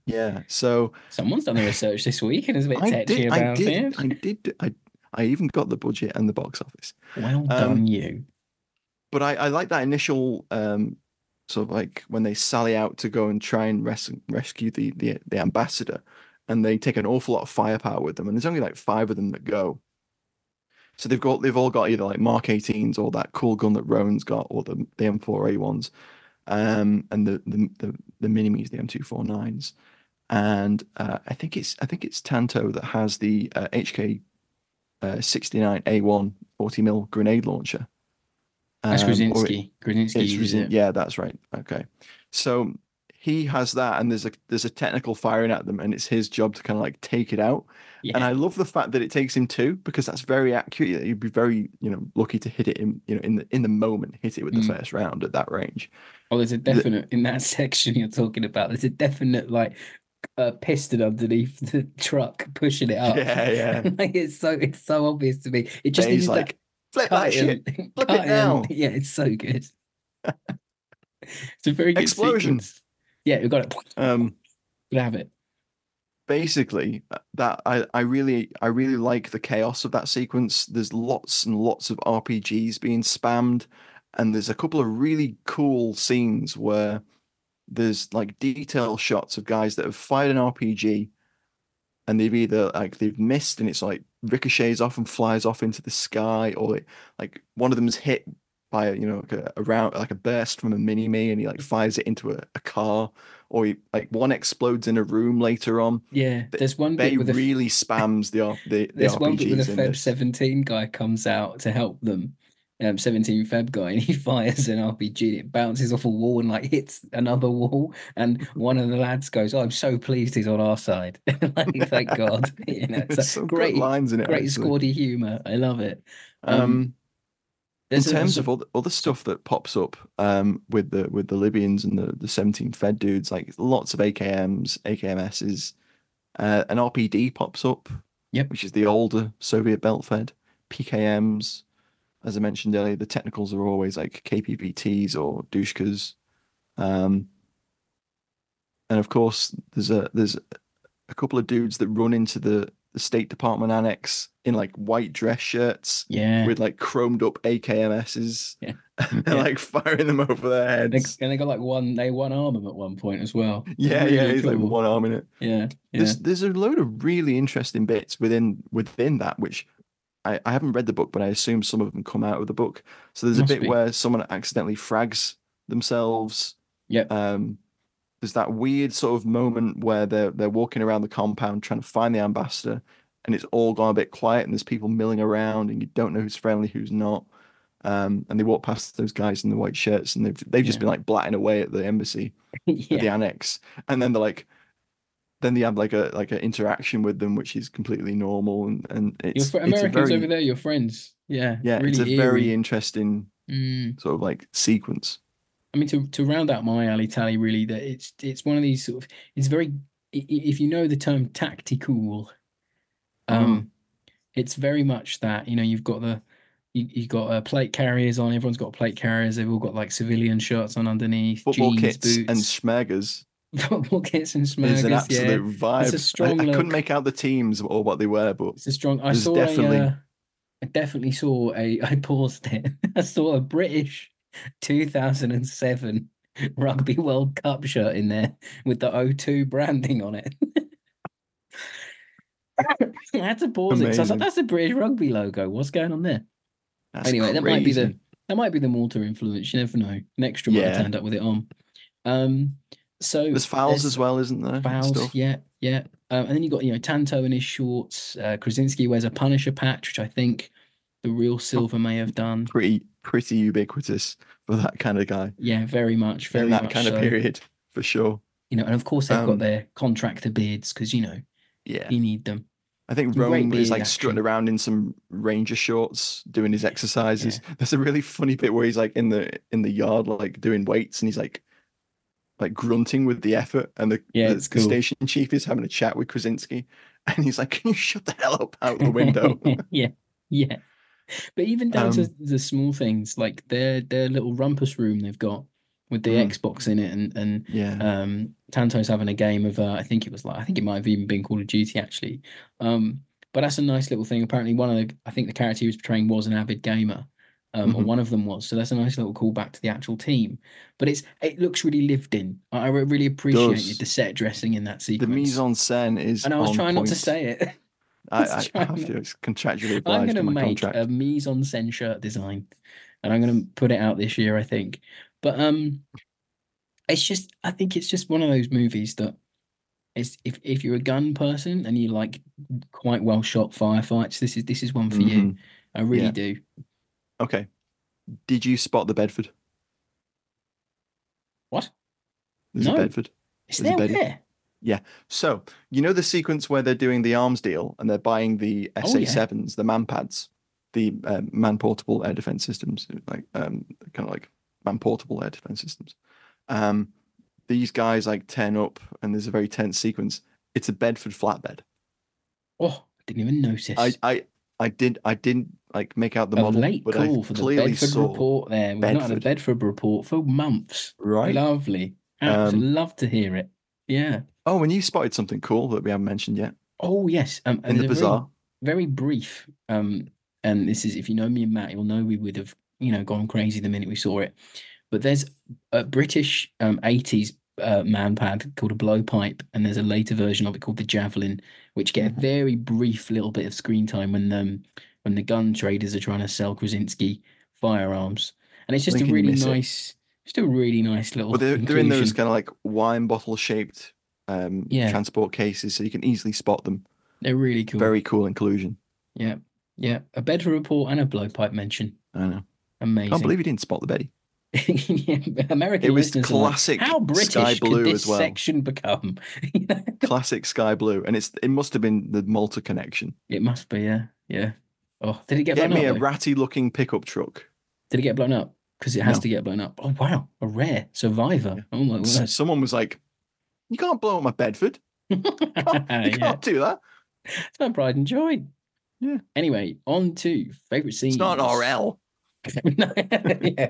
Yeah. So Someone's done the research this week and is a bit tetchy about it. I even got the budget and the box office. Well done, you. But I like that initial sort of like when they sally out to go and try and rescue the ambassador, and they take an awful lot of firepower with them, and there's only like 5 of them that go. So they've all got either like Mark 18s or that cool gun that Rowan's got, or the M4A1s, and the Minimes, the M249s, and I think it's Tanto that has the HK 69A1 40mm grenade launcher. That's Krasinski. Yeah, that's right. Okay, so he has that, and there's a technical firing at them, and it's his job to kind of like take it out. Yeah. And I love the fact that it takes him 2, because that's very accurate. You'd be very, lucky to hit it in the moment, hit it with the first round at that range. Oh, there's a definite in that section you're talking about. There's a definite like piston underneath the truck pushing it up. Yeah. Like it's so obvious to me. It just he's like, flip that shit, flip it now. Yeah, it's so good. It's a very good explosion. Sequence. Yeah, we got it. We have it. Basically, that I really like the chaos of that sequence. There's lots and lots of RPGs being spammed, and there's a couple of really cool scenes where there's like detail shots of guys that have fired an RPG, and they've missed, and it's like ricochets off and flies off into the sky, or like one of them's hit by a burst from a mini-me, and he like fires it into a car, or one explodes in a room later on. Yeah, there's one bit with really spams the there's RPGs one bit with a Feb this. 17 guy comes out to help them. 17 Feb guy, and he fires an RPG and it bounces off a wall and like hits another wall, and one of the lads goes, "Oh, I'm so pleased he's on our side." Like, thank God. There's some great lines in it. Great squaddy humor. I love it. In terms of all the stuff that pops up with the Libyans and the 17 Fed dudes, like lots of AKMs, AKMSs, an RPD pops up, which is the older Soviet belt fed, PKMs. As I mentioned earlier, the technicals are always like KPVTs or Dushkas. And of course, there's a couple of dudes that run into the State Department annex in like white dress shirts, with like chromed up AKMSs, and like firing them over their heads. And they got like one arm them at one point as well. He's cool. Like one arm in it. Yeah. There's a load of really interesting bits within that, which I haven't read the book, but I assume some of them come out of the book. So there's a bit where someone accidentally frags themselves. Yeah. There's that weird sort of moment where they're walking around the compound trying to find the ambassador, and it's all gone a bit quiet, and there's people milling around, and you don't know who's friendly, who's not. And they walk past those guys in the white shirts, and they've just been like blatting away at the embassy, at the annex, and then they're like. Then they have like an interaction with them, which is completely normal, and it's Americans over there, your friends. Yeah, really it's a very interesting sort of like sequence. I mean, to round out my Ali Tally, really, that it's one of these sort of, it's very, if you know the term tactical, it's very much that, you've got you've got plate carriers on. Everyone's got plate carriers. They've all got like civilian shirts on underneath, football jeans, kits, boots, and schmeggers. Football kits and schmeggers. It's an absolute vibe. It's a strong I couldn't make out the teams or what they were, but it's a strong. I definitely saw I paused it. I saw a British 2007 Rugby World Cup shirt in there with the O2 branding on it. I had to pause it because I was like, "That's a British rugby logo. What's going on there?" That's anyway, crazy. that might be the Malta influence. You never know. An extra might have turned up with it on. So there's fouls as well, isn't there? Fouls, yeah. And then you got Tanto in his shorts. Krasinski wears a Punisher patch, which I think the real Silver may have done. Pretty ubiquitous for that kind of guy. Yeah, very much. Very in that much kind of period, for sure. And of course they've got their contractor beards because you need them. I think Rowan was like strutting around in some ranger shorts doing his exercises. Yeah. There's a really funny bit where he's like in the yard like doing weights, and he's like grunting with the effort, and the station chief is having a chat with Krasinski, and he's like, "Can you shut the hell up out the window?" yeah. But even down to the small things, like their little rumpus room they've got with the Xbox in it, and Tanto's having a game of I think it might have even been Call of Duty actually. But that's a nice little thing. Apparently, I think the character he was portraying was an avid gamer, or one of them was. So that's a nice little callback to the actual team. But it looks really lived in. I really appreciated the set dressing in that sequence. The mise en scène is. And I was trying not to say it. I have to. It's contractually obliged. I'm going to make contract. a mise en scène shirt design, and I'm going to put it out this year, I think. But I think it's just one of those movies that is if you're a gun person and you like quite well shot firefights, this is one for you. I really do. Okay. Did you spot the Bedford? What? There's a Bedford. Is there there? Yeah. So, you know the sequence where they're doing the arms deal and they're buying the SA-7s, the man-pads, the man-portable air defense systems, like kind of like man-portable air defense systems. These guys like turn up and there's a very tense sequence. It's a Bedford flatbed. Oh, I didn't even notice. I didn't like make out the model. Late but call I for the Bedford report there. We've not had a Bedford report for months. Right. Lovely. Love to hear it. Yeah. Oh, and you spotted something cool that we haven't mentioned yet. Oh, yes. In the bazaar. Very brief. And this is, if you know me and Matt, you'll know we would have, gone crazy the minute we saw it. But there's a British 80s man-pad called a blowpipe, and there's a later version of it called the Javelin, which get a very brief little bit of screen time when the gun traders are trying to sell Krasinski firearms. And it's just a really nice little. Well, they're in those kind of like wine bottle shaped transport cases, so you can easily spot them. They're really cool. Very cool inclusion. Yeah. Yeah. A Bedford report and a blowpipe mention. I know. Amazing. Can't believe you didn't spot the Betty. American it was listeners classic like, how British sky blue could this as well. section become? Classic sky blue, and it must have been the Malta connection. It must be, yeah. Oh, did it get blown up? Get me a ratty-looking pickup truck. Did it get blown up? Because it has to get blown up. Oh wow, a rare survivor. Yeah. Oh my word! Someone was like, "You can't blow up my Bedford. You can't do that. It's my pride and joy." Yeah. Anyway, on to favorite scenes. It's not an RL. Yeah.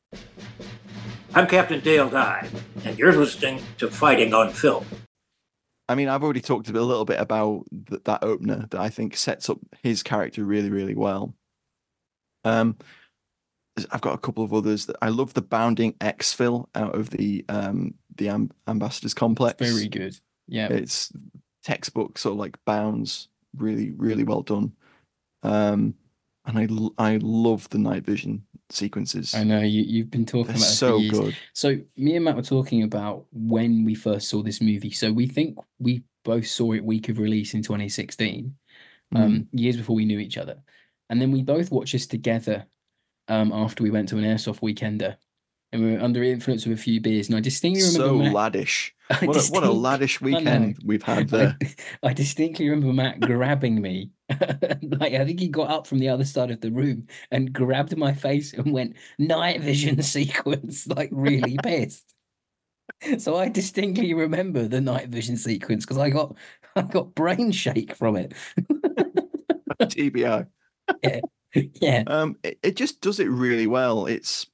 I'm Captain Dale Dye, and you're listening to Fighting on Film. I mean, I've already talked a little bit about that opener that I think sets up his character really, really well. I've got a couple of others that I love. The bounding exfil out of the ambassador's complex. Very good. Yeah, it's textbook sort of like bounds. Really, really well done. And I love the night vision sequences. I know you've been talking about it so for years. good. So me and Matt were talking about when we first saw this movie. So we think we both saw it week of release in 2016, years before we knew each other, and then we both watched this together after we went to an airsoft weekender, and we were under the influence of a few beers. And I distinctly remember laddish. What a laddish weekend we've had there. I distinctly remember Matt grabbing me. Like I think he got up from the other side of the room and grabbed my face and went night vision sequence, like really pissed. So I distinctly remember the night vision sequence because I got brain shake from it. TBI. Yeah. It just does it really well.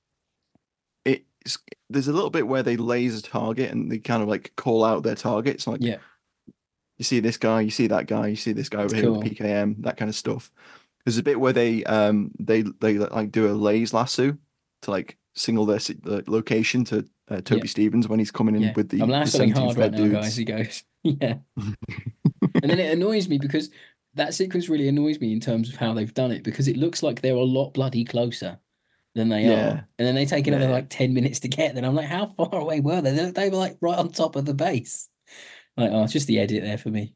There's a little bit where they laser target and they kind of like call out their targets. Like, you see this guy, you see that guy, you see this guy over here with PKM, that kind of stuff. There's a bit where they like do a laser lasso to like signal their location to Toby Stevens when he's coming in with the. I'm laughing hard right now, dudes. guys. He goes, yeah. And then it annoys me because that sequence really annoys me in terms of how they've done it because it looks like they're a lot bloody closer than they are. And then they take another like 10 minutes to get there. I'm like, how far away were they? They were like right on top of the base. Like, oh, it's just the edit there for me.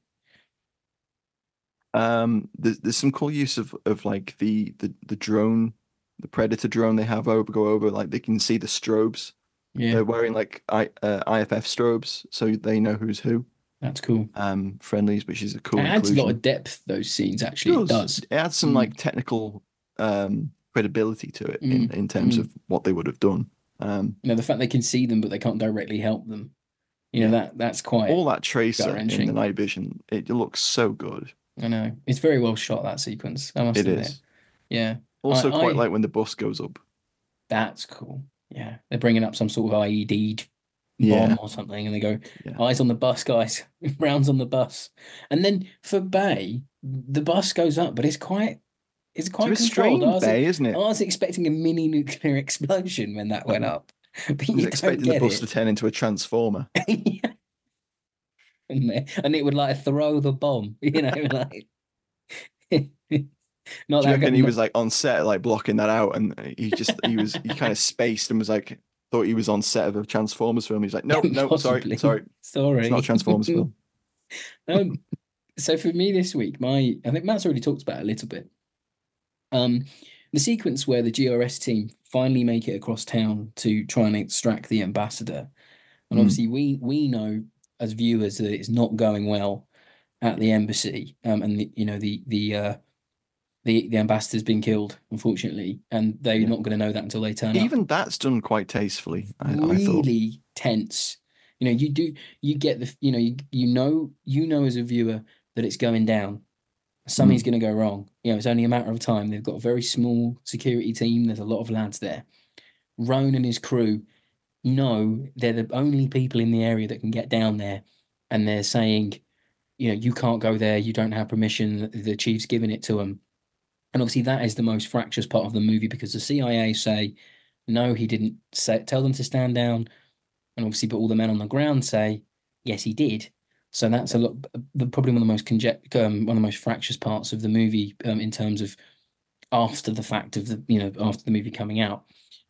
There's some cool use of like the drone, the Predator drone they have go over, like they can see the strobes. Yeah. They're wearing like IFF strobes, so they know who's who. That's cool. Friendlies, which is a cool. It adds a lot of depth, those scenes, actually. It does. It adds some like technical credibility to it in terms of what they would have done. The fact they can see them, but they can't directly help them. That's quite all that tracer in the night vision. It looks so good. I know it's very well shot, that sequence. I must admit. Is. Yeah. Also, quite like when the bus goes up. That's cool. Yeah, they're bringing up some sort of IED bomb or something, and they go, eyes on the bus, guys, rounds on the bus. And then for Bay, the bus goes up, but it's quite controlled. Bay, isn't it? I was expecting a mini nuclear explosion when that went up. But I was expecting the bus to turn into a transformer. Yeah. And it would like throw the bomb, like. Not Do you reckon he was like on set, like blocking that out, and he kind of spaced and was like, thought he was on set of a Transformers film. He's like, no, sorry, it's not a Transformers film. So for me this week, I think Matt's already talked about it a little bit. The sequence where the GRS team finally make it across town to try and extract the ambassador, and obviously we know as viewers that it's not going well at the embassy, and the ambassador's been killed, unfortunately, and they're not going to know that until they turn up. Even that's done quite tastefully. I thought. Tense. You get the you know as a viewer that it's going down. Something's going to go wrong. It's only a matter of time. They've got a very small security team. There's a lot of lads there. Roan and his crew know they're the only people in the area that can get down there, and they're saying, you can't go there. You don't have permission. The chief's giving it to them. And obviously that is the most fractious part of the movie, because the CIA say, no, he didn't tell them to stand down. And obviously, but all the men on the ground say, yes, he did. So that's probably one of the most fractious parts of the movie, in terms of after the fact of after the movie coming out.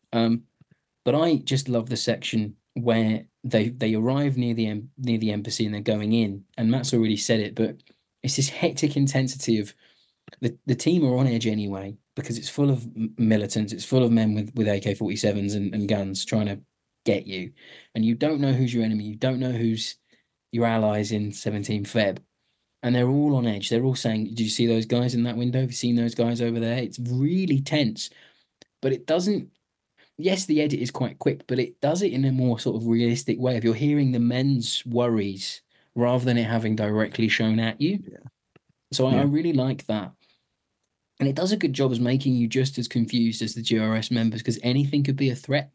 But I just love the section where they arrive near the embassy and they're going in. And Matt's already said it, but it's this hectic intensity of the team are on edge anyway, because it's full of militants, it's full of men with AK-47s and guns trying to get you, and you don't know who's your enemy, you don't know who's your allies in 17 Feb, and they're all on edge. They're all saying, did you see those guys in that window? Have you seen those guys over there? It's really tense, but it doesn't. Yes, the edit is quite quick, but it does it in a more sort of realistic way. If you're hearing the men's worries rather than it having directly shown at you. So I really like that. And it does a good job as making you just as confused as the GRS members, because anything could be a threat.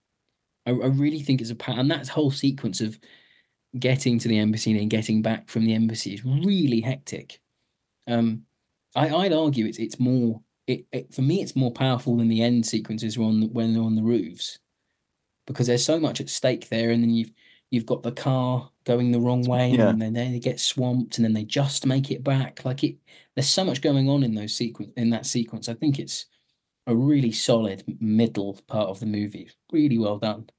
I really think it's and that whole sequence of getting to the embassy and getting back from the embassy is really hectic. I'd argue it's more, for me, it's more powerful than the end sequences when they're on the roofs, because there's so much at stake there. And then you've got the car going the wrong way, and then they get swamped, and then they just make it back. There's so much going on in that sequence. I think it's a really solid middle part of the movie. Really well done.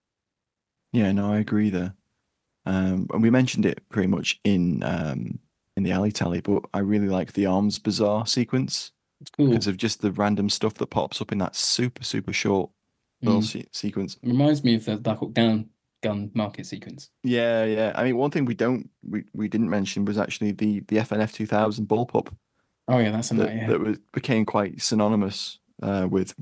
Yeah, no, I agree there. And we mentioned it pretty much in the alley tally, but I really like the arms bazaar sequence. It's cool because of just the random stuff that pops up in that super, super short little sequence. It reminds me of the Black Hawk Down gun market sequence. Yeah. I mean, one thing we didn't mention was actually the FNF 2000 bullpup. Oh yeah, that's that became quite synonymous with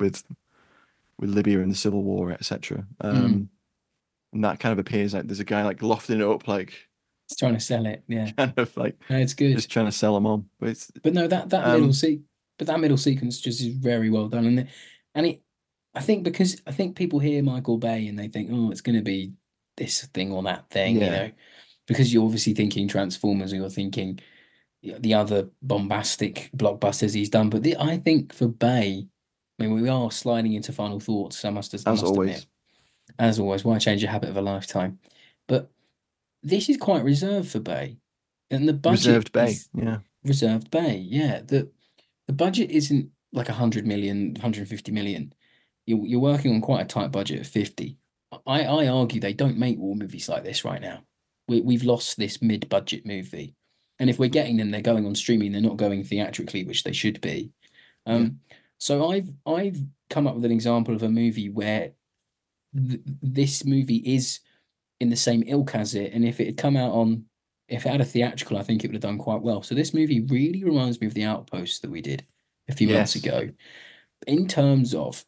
Libya and the Civil War, etc. And that kind of appears like there's a guy like lofting it up, like he's trying to sell it. Yeah, kind of like it's good, just trying to sell them on. But no, that middle sequence just is very well done, I think people hear Michael Bay and they think, oh, it's going to be this thing or that thing, because you're obviously thinking Transformers, or you're thinking the other bombastic blockbusters he's done. But I think for Bay, I mean, we are sliding into final thoughts. I must admit, as always, why change a habit of a lifetime? But this is quite reserved for Bay, and the budget reserved Bay. Yeah, the budget isn't like 100 million, 150 million. You're working on quite a tight budget of 50. I argue they don't make war movies like this right now. We've lost this mid-budget movie, and if we're getting them, they're going on streaming. They're not going theatrically, which they should be. So I've come up with an example of a movie where this movie is in the same ilk as it, and if it had a theatrical, I think it would have done quite well. So this movie really reminds me of The Outpost that we did a few months ago, in terms of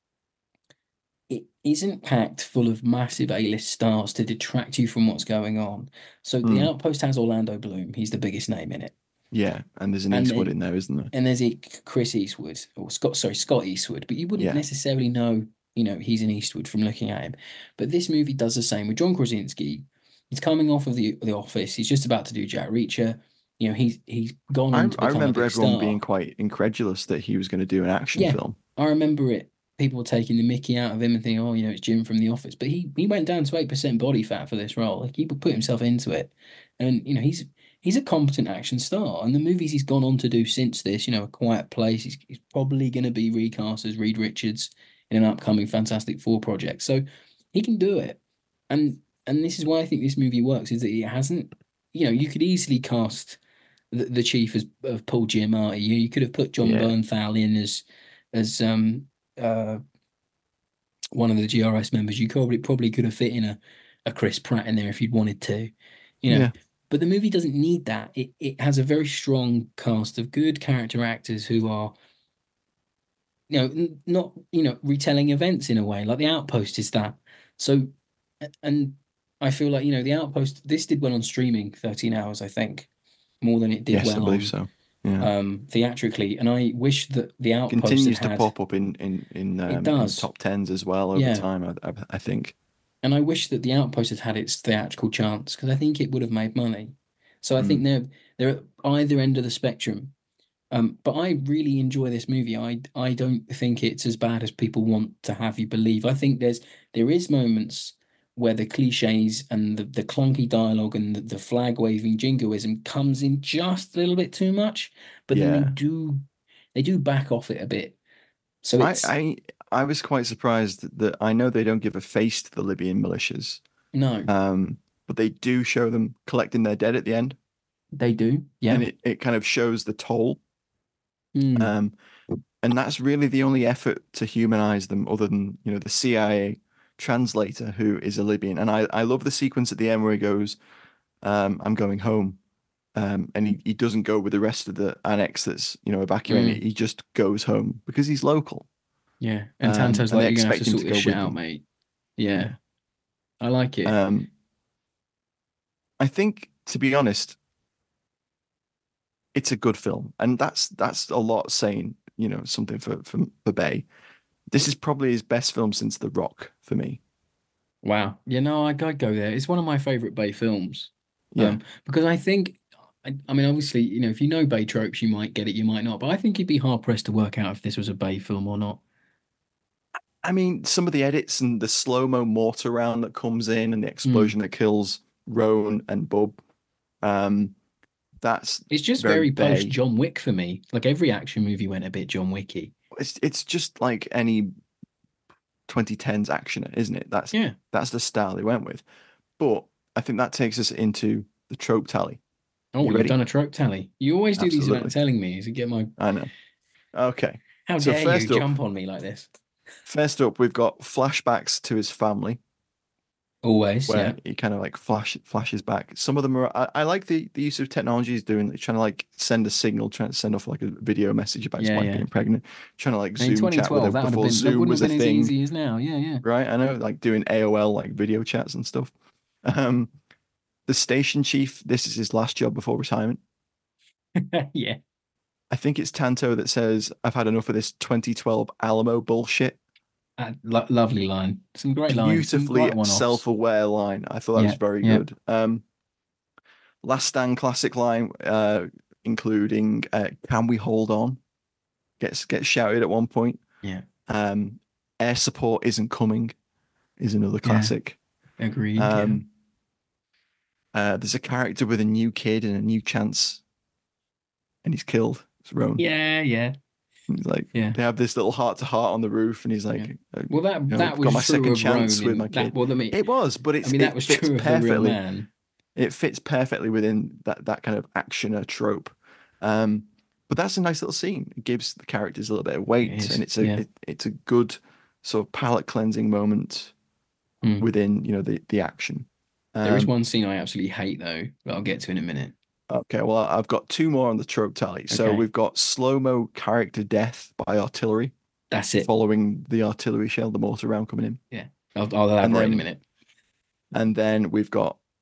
it isn't packed full of massive A-list stars to detract you from what's going on. So The Outpost has Orlando Bloom. He's the biggest name in it. Yeah, and there's an Eastwood in there, isn't there? And there's Chris Eastwood, or Scott Eastwood, but you wouldn't necessarily know, he's an Eastwood from looking at him. But this movie does the same with John Krasinski. He's coming off of the Office. He's just about to do Jack Reacher. He's gone on to become I remember a big everyone star. being quite incredulous that he was going to do an action film. I remember it. People were taking the mickey out of him and thinking, oh, it's Jim from The Office. But he went down to 8% body fat for this role. Like, he put himself into it. And, he's a competent action star. And the movies he's gone on to do since this, A Quiet Place, he's probably going to be recast as Reed Richards in an upcoming Fantastic Four project. So he can do it. And this is why I think this movie works, is that it hasn't, you could easily cast the chief of Paul Giamatti. You could have put John Bernthal in as one of the GRS members. You probably could have fit in a Chris Pratt in there if you'd wanted to, But the movie doesn't need that. It has a very strong cast of good character actors who are, not retelling events in a way. Like The Outpost is that. So, and I feel like The Outpost. This did well on streaming, 13 hours, I think, more than it did yes, I believe so. Yeah. Theatrically, and I wish that The Outpost continues to pop up in top tens as well over time. I think, and I wish that The Outpost had its theatrical chance, because I think it would have made money. So I think they're at either end of the spectrum. But I really enjoy this movie. I don't think it's as bad as people want to have you believe. I think there is moments where the cliches and the clunky dialogue and the flag waving jingoism comes in just a little bit too much, but then they do back off it a bit. So I was quite surprised that I know they don't give a face to the Libyan militias. No. But they do show them collecting their dead at the end. They do, yeah. And it kind of shows the toll. And that's really the only effort to humanize them, other than the CIA translator who is a Libyan. And I love the sequence at the end where he goes, I'm going home, and he doesn't go with the rest of the annex that's evacuating. He just goes home because he's local. And Tanto's like, you're gonna have to sort this shit out, mate. I like it. I think, to be honest, it's a good film, and that's a lot saying, something for Bay. This is probably his best film since The Rock for me. Wow. I'd go there. It's one of my favorite Bay films. Yeah. Because I think, I mean, obviously, if you know Bay tropes, you might get it, you might not. But I think you'd be hard pressed to work out if this was a Bay film or not. I mean, some of the edits and the slow-mo mortar round that comes in and the explosion that kills Roan and Bub. It's just very post John Wick for me. Like, every action movie went a bit John Wicky. It's just like any 2010s actioner, isn't it? That's the style they went with. But I think that takes us into the trope tally. Oh, we've done a trope tally. You always do these without telling me. To get my. I know. Okay. How dare you jump on me like this? First up, we've got flashbacks to his family. Always, where he kind of like flashes back. Some of them are. I like the use of technology he's doing, trying to like send a signal, trying to send off like a video message about his wife being pregnant, trying to like Zoom chat with her before Zoom was a thing. As easy as now, Right, I know, like doing AOL like video chats and stuff. The station chief. This is his last job before retirement. Yeah. I think it's Tanto that says, "I've had enough of this 2012 Alamo bullshit." Lovely line. Some great lines. Beautifully self-aware line. I thought that was very good. Last Stand classic line, including "Can we hold on?" Gets shouted at one point. Yeah. Air support isn't coming is another classic. Agreed. There's a character with a new kid and a new chance, and he's killed. It's Roan. Yeah. He's like, they have this little heart-to-heart on the roof, and he's like, "Well, that was got my true second of chance Roan with my kid." it was, but that was fits true of a real man. It fits perfectly within that kind of actioner trope. But that's a nice little scene. It gives the characters a little bit of weight, and it's a good sort of palate cleansing moment within the action. There is one scene I absolutely hate though, that I'll get to in a minute. Okay, well, I've got two more on the trope tally. So we've got slow-mo character death by artillery. That's it. Following the artillery shell, the mortar round coming in. Yeah, I'll elaborate in a minute. And then we've got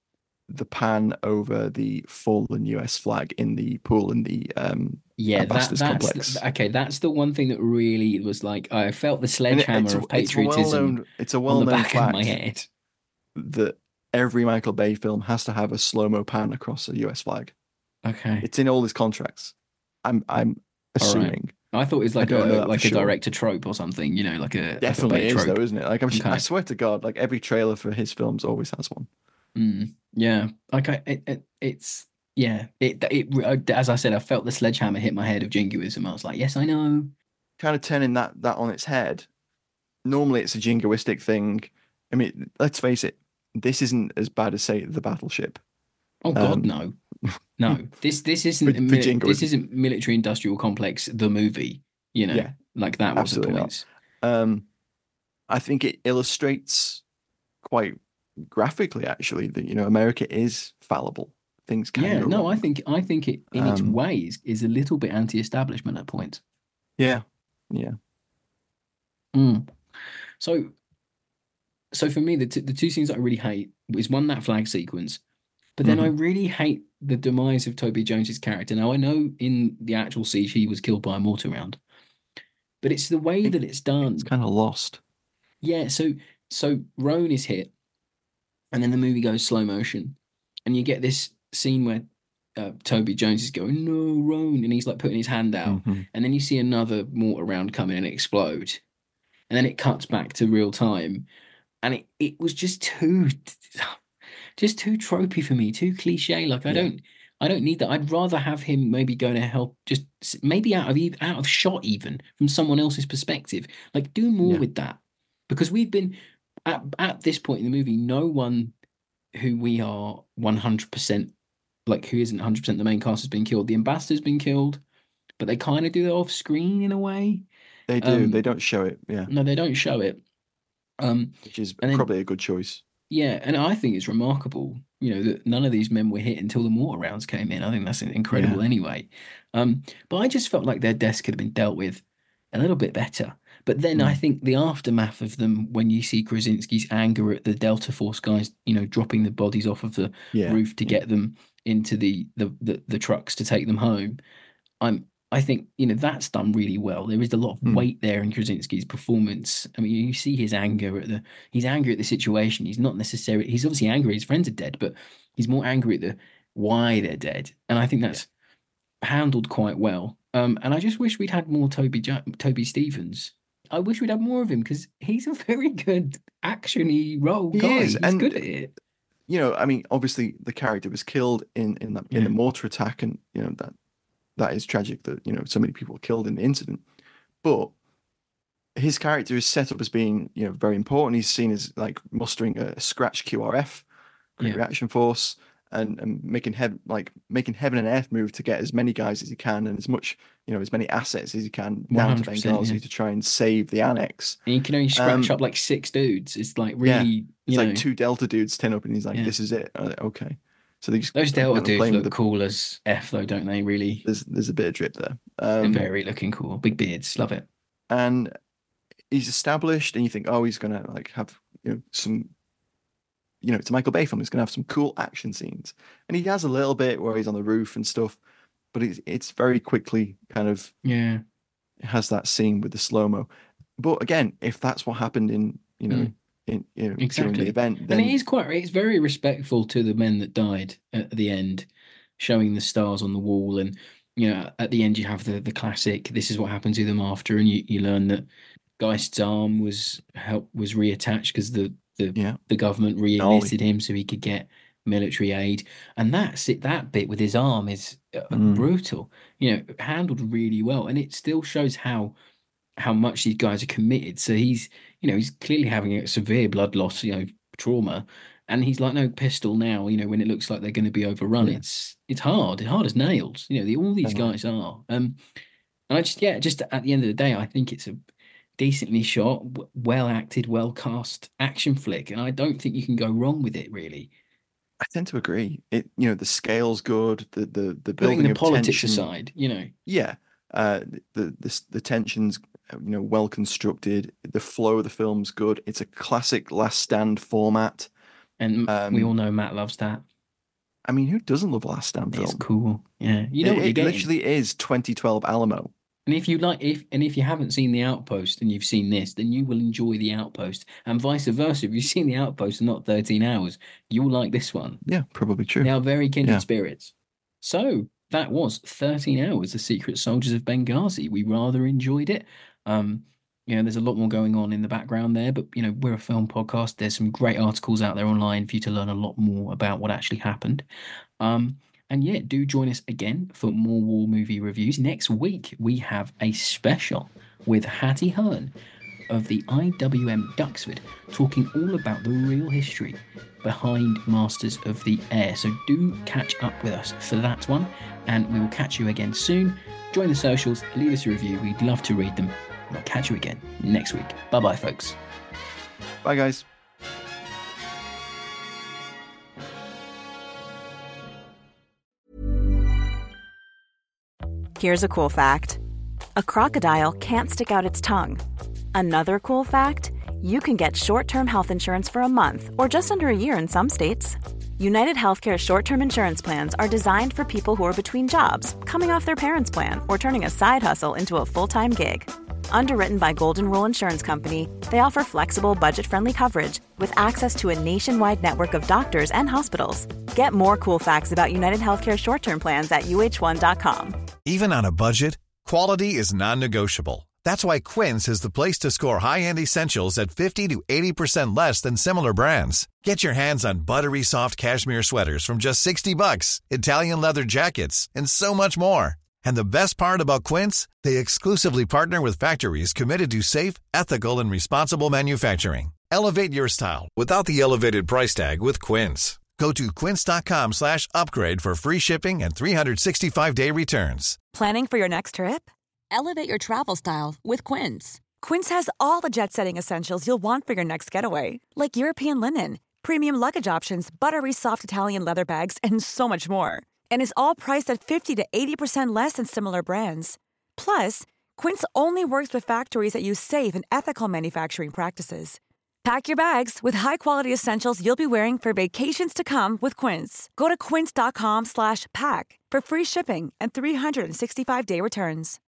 the pan over the fallen US flag in the pool in the Ambassadors complex. Okay. That's the one thing that really was like I felt the And sledgehammer of patriotism it's a on the well-known back of my fact head. that every Michael Bay film has to have a slow-mo pan across a US flag. Okay, It's in all his contracts. I'm assuming. I thought it was like I don't know a that for a sure. director trope or something. You know, like a Definitely Bay is trope. though, isn't it? Like I Okay. swear to God, like every trailer for his films always has one. Yeah. Okay. It's as I said, I felt the sledgehammer hit my head of jingoism. I was like, yes, I know. Kind of turning that on its head. Normally it's a jingoistic thing. I mean, let's face it, this isn't as bad as say the Battleship. Oh God, no. No. This isn't For jingoism. this isn't military industrial complex the movie, you know. Yeah, like that was the absolutely point. I think it illustrates quite graphically actually that America is fallible. Things can go wrong. I think it in its ways is a little bit anti-establishment at points. Yeah. So for me, the two scenes that I really hate is one, that flag sequence, but then I really hate the demise of Toby Jones's character. Now I know in the actual siege he was killed by a mortar round, but it's the way that it's done. It's kind of lost. Yeah. So Roan is hit, and then the movie goes slow motion, and you get this scene where Toby Jones is going, "No, Roan," and he's like putting his hand out, and then you see another mortar round come in and explode, and then it cuts back to real time, and it was just too tropey for me, too cliche. Like I don't need that. I'd rather have him maybe go to help, just maybe out of shot, even from someone else's perspective. Like do more with that, because we've been at this point in the movie, no one who we are 100% like who isn't 100% the main cast has been killed. The Ambassador's been killed, but they kind of do that off screen in a way. They do. They don't show it. Yeah. No, they don't show it. Which is probably a good choice. Yeah, and I think it's remarkable, that none of these men were hit until the mortar rounds came in. I think that's incredible anyway. But I just felt like their deaths could have been dealt with a little bit better. But then I think the aftermath of them, when you see Krasinski's anger at the Delta Force guys, dropping the bodies off of the roof to get them into the trucks to take them home, I think that's done really well. There is a lot of weight there in Krasinski's performance. I mean, you see his anger at the situation. He's not necessarily. He's obviously angry his friends are dead, but he's more angry at the why they're dead. And I think that's handled quite well. And I just wish we'd had more Toby Stephens. I wish we'd had more of him because he's a very good action-y role guy. He's good at it. I mean, obviously the character was killed in the mortar attack, and that is tragic that so many people were killed in the incident. But his character is set up as being very important. He's seen as like mustering a scratch QRF, Quick Reaction Force, and making heaven and earth move to get as many guys as he can and as much as many assets as he can down to Benghazi to try and save the annex. And he can only scratch up like 6 dudes. It's like really it's like 2 Delta dudes turn up and he's like, this is it. Okay. So those Delta dudes look cool as F though, don't they? Really, there's a bit of drip there. They're very looking cool, big beards, love it. And he's established, and you think, oh, he's gonna like have some, it's a Michael Bay film. He's gonna have some cool action scenes, and he has a little bit where he's on the roof and stuff, but it's very quickly kind of it has that scene with the slow mo. But again, if that's what happened in during the event, then... and it's very respectful to the men that died at the end, showing the stars on the wall, and at the end you have the classic "this is what happened to them after," and you learn that Geist's arm was reattached because the government re-enlisted him so he could get military aid, and that's it. That bit with his arm is brutal, handled really well, and it still shows how much these guys are committed. So he's clearly having a severe blood loss, trauma, and he's like, no pistol now, when it looks like they're going to be overrun. It's hard as nails, all these guys are. And I just at the end of the day, I think it's a decently shot, well acted, well cast action flick, and I don't think you can go wrong with it, really. I tend to agree. It the scale's good, the building putting the of politics tension, aside, the tension's well constructed. The flow of the film's good. It's a classic Last Stand format, and we all know Matt loves that. I mean, who doesn't love a Last Stand film? It's cool. Yeah. You know what you're It getting. literally is 2012 Alamo. And if you haven't seen The Outpost and you've seen this, then you will enjoy The Outpost, and vice versa. If you've seen The Outpost and not 13 Hours, you'll like this one. Yeah, probably true. They are very kindred spirits. So that was 13 Hours, The Secret Soldiers of Benghazi. We rather enjoyed it. There's a lot more going on in the background there, but we're a film podcast. There's some great articles out there online for you to learn a lot more about what actually happened. And yeah, do join us again for more war movie reviews. Next week, we have a special with Hattie Hearn of the IWM Duxford, talking all about the real history behind Masters of the Air. So do catch up with us for that one, and we will catch you again soon. Join the socials, leave us a review. We'd love to read them. We'll catch you again next week. Bye-bye, folks. Bye, guys. Here's a cool fact. A crocodile can't stick out its tongue. Another cool fact, you can get short-term health insurance for a month or just under a year in some states. United Healthcare short-term insurance plans are designed for people who are between jobs, coming off their parents' plan, or turning a side hustle into a full-time gig. Underwritten by Golden Rule Insurance Company, they offer flexible, budget-friendly coverage with access to a nationwide network of doctors and hospitals. Get more cool facts about United Healthcare short-term plans at uh1.com. Even on a budget, quality is non-negotiable. That's why Quince is the place to score high-end essentials at 50 to 80% less than similar brands. Get your hands on buttery soft cashmere sweaters from just $60, Italian leather jackets, and so much more. And the best part about Quince, they exclusively partner with factories committed to safe, ethical, and responsible manufacturing. Elevate your style without the elevated price tag with Quince. Go to quince.com/upgrade for free shipping and 365-day returns. Planning for your next trip? Elevate your travel style with Quince. Quince has all the jet-setting essentials you'll want for your next getaway, like European linen, premium luggage options, buttery soft Italian leather bags, and so much more. And is all priced at 50 to 80% less than similar brands. Plus, Quince only works with factories that use safe and ethical manufacturing practices. Pack your bags with high-quality essentials you'll be wearing for vacations to come with Quince. Go to quince.com/pack for free shipping and 365-day returns.